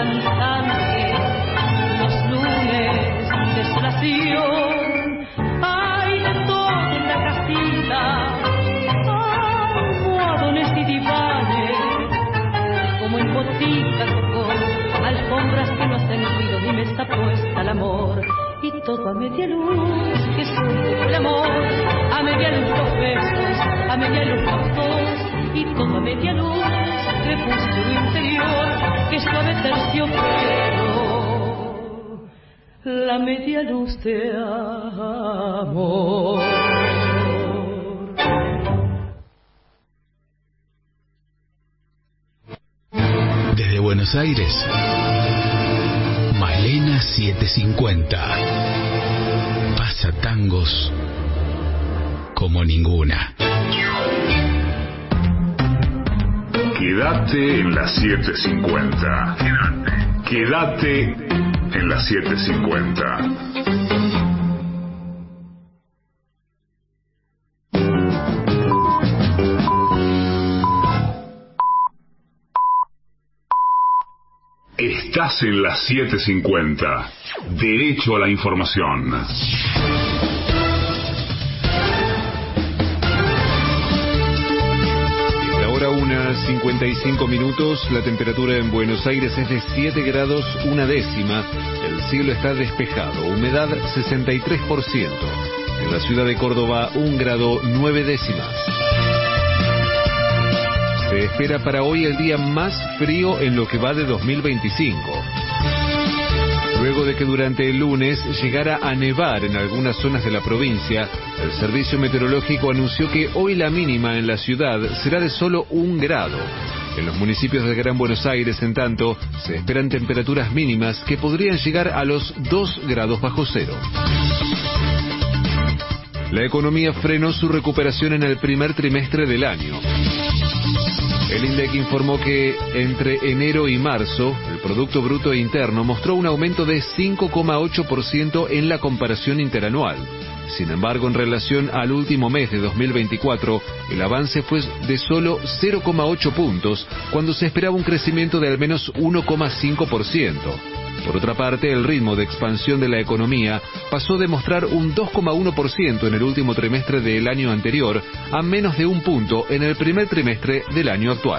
cansancio, los lunes desolación. Hay de todo en la casita, almohadones y divanes, como en botica tocó, alfombras que no hacen ruido ni me está puesta el amor. Y todo a media luz, que es el amor, a media luz los besos, a media luz los dos, y todo a media luz, crepúsculo interior, que suave terciopelo, la media luz de amor. Desde Buenos Aires, Malena setecientos cincuenta. Pasa tangos como ninguna. Quédate en la setecientos cincuenta. Quédate en la setecientos cincuenta. Estás en la setecientos cincuenta. Derecho a la información. Es la hora una, cincuenta y cinco minutos. La temperatura en Buenos Aires es de siete grados una décima. El cielo está despejado. Humedad sesenta y tres por ciento. En la ciudad de Córdoba, un grado nueve décimas. Se espera para hoy el día más frío en lo que va de dos mil veinticinco. Luego de que durante el lunes llegara a nevar en algunas zonas de la provincia, el Servicio Meteorológico anunció que hoy la mínima en la ciudad será de solo un grado. En los municipios del Gran Buenos Aires, en tanto, se esperan temperaturas mínimas que podrían llegar a los dos grados bajo cero. La economía frenó su recuperación en el primer trimestre del año. El INDEC informó que entre enero y marzo, el Producto Bruto Interno mostró un aumento de cinco coma ocho por ciento en la comparación interanual. Sin embargo, en relación al último mes de dos mil veinticuatro, el avance fue de solo cero coma ocho puntos, cuando se esperaba un crecimiento de al menos uno coma cinco por ciento. Por otra parte, el ritmo de expansión de la economía pasó de mostrar un dos coma uno por ciento en el último trimestre del año anterior a menos de un punto en el primer trimestre del año actual.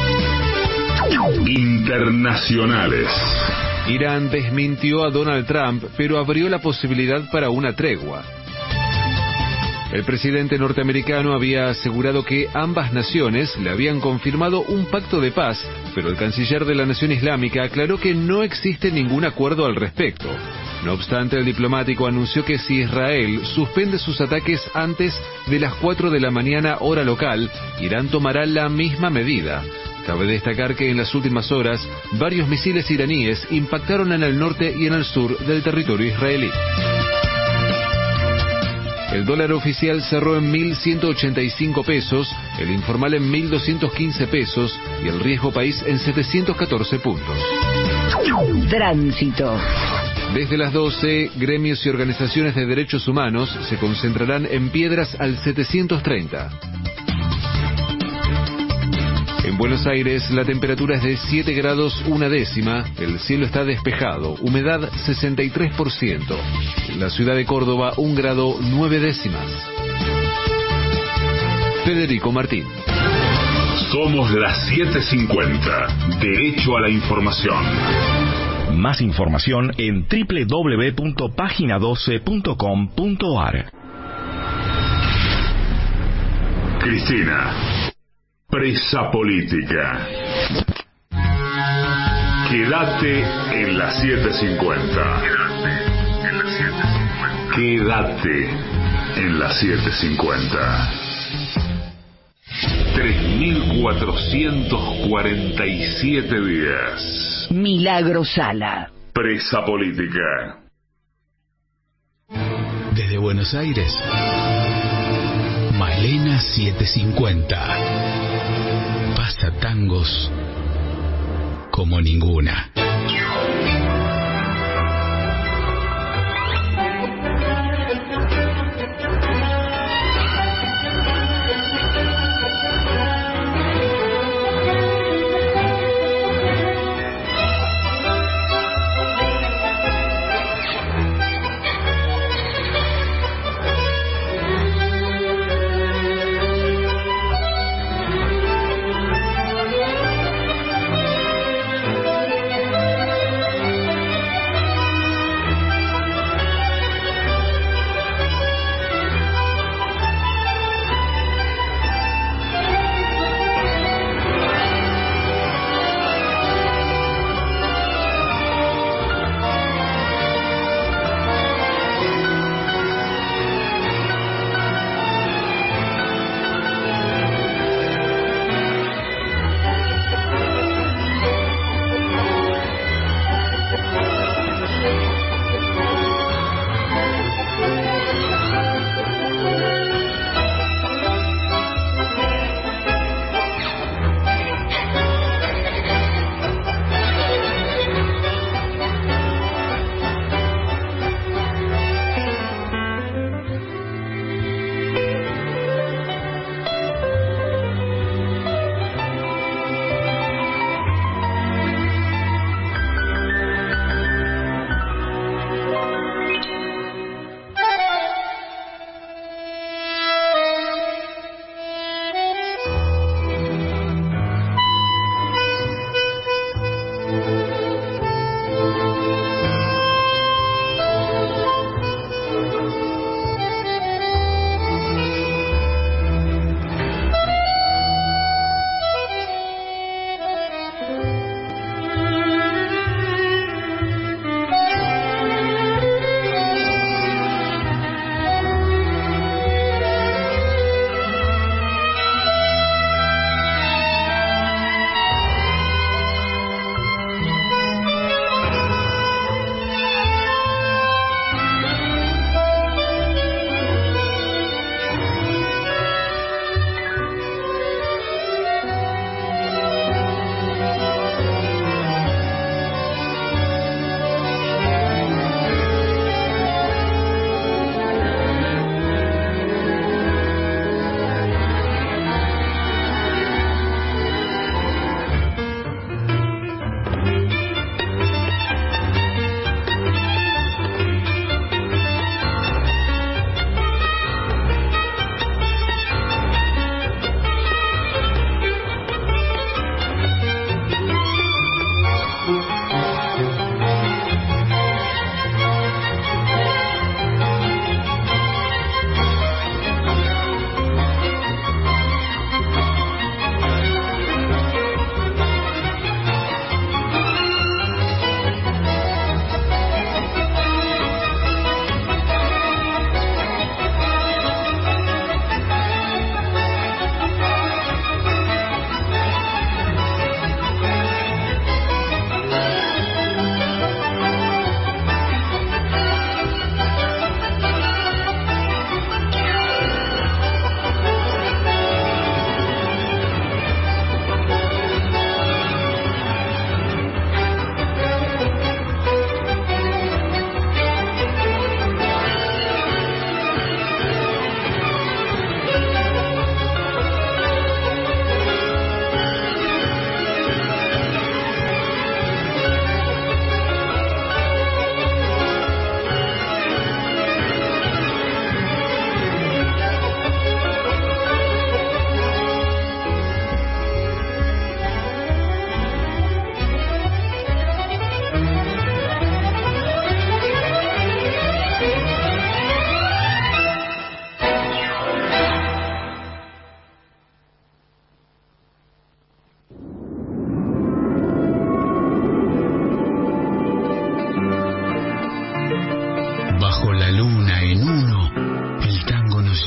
Internacionales. Irán desmintió a Donald Trump, pero abrió la posibilidad para una tregua. El presidente norteamericano había asegurado que ambas naciones le habían confirmado un pacto de paz, pero el canciller de la Nación Islámica aclaró que no existe ningún acuerdo al respecto. No obstante, el diplomático anunció que si Israel suspende sus ataques antes de las cuatro de la mañana hora local, Irán tomará la misma medida. Cabe destacar que en las últimas horas, varios misiles iraníes impactaron en el norte y en el sur del territorio israelí. El dólar oficial cerró en mil ciento ochenta y cinco pesos, el informal en mil doscientos quince pesos y el riesgo país en setecientos catorce puntos. Tránsito. Desde las doce, gremios y organizaciones de derechos humanos se concentrarán en Piedras al setecientos treinta. En Buenos Aires, la temperatura es de siete grados una décima, el cielo está despejado, humedad sesenta y tres por ciento. En la ciudad de Córdoba, un grado nueve décimas. Federico Martín. Somos las setecientos cincuenta. Derecho a la información. Más información en doble u doble u doble u punto página doce punto com punto a r. Cristina. Presa política. Quédate en la setecientos cincuenta. Quédate en la setecientos cincuenta. tres mil cuatrocientos cuarenta y siete días. Milagro Sala. Presa política. Desde Buenos Aires, Malena setecientos cincuenta. Pasa tangos como ninguna.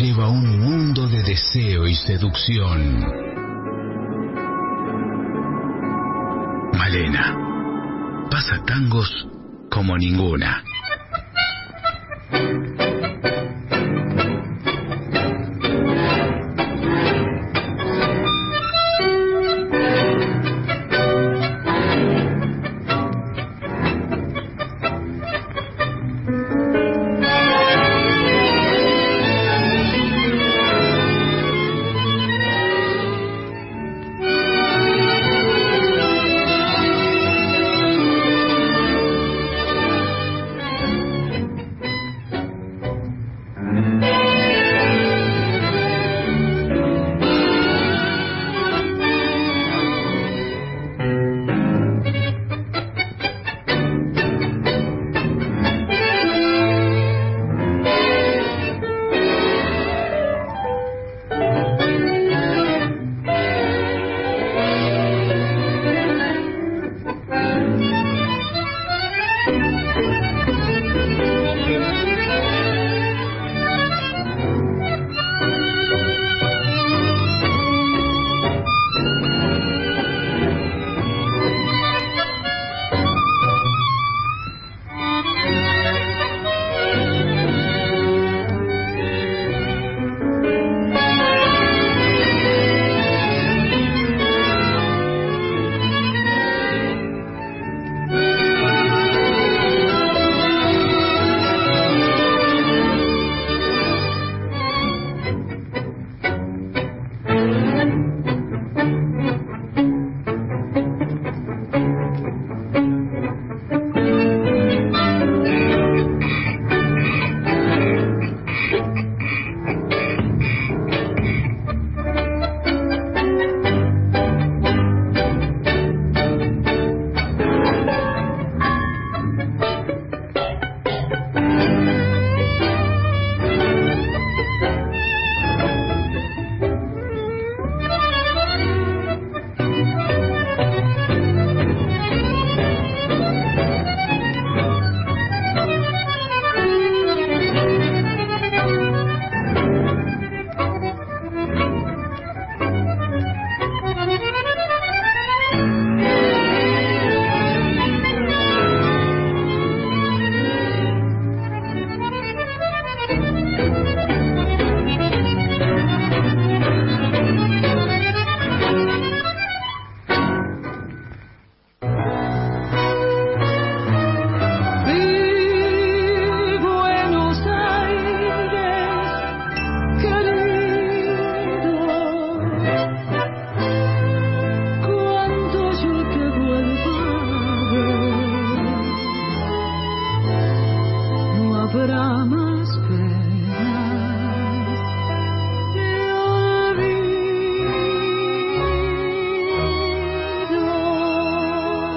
lleva a un mundo de deseo y seducción. Malena, pasa tangos como ninguna.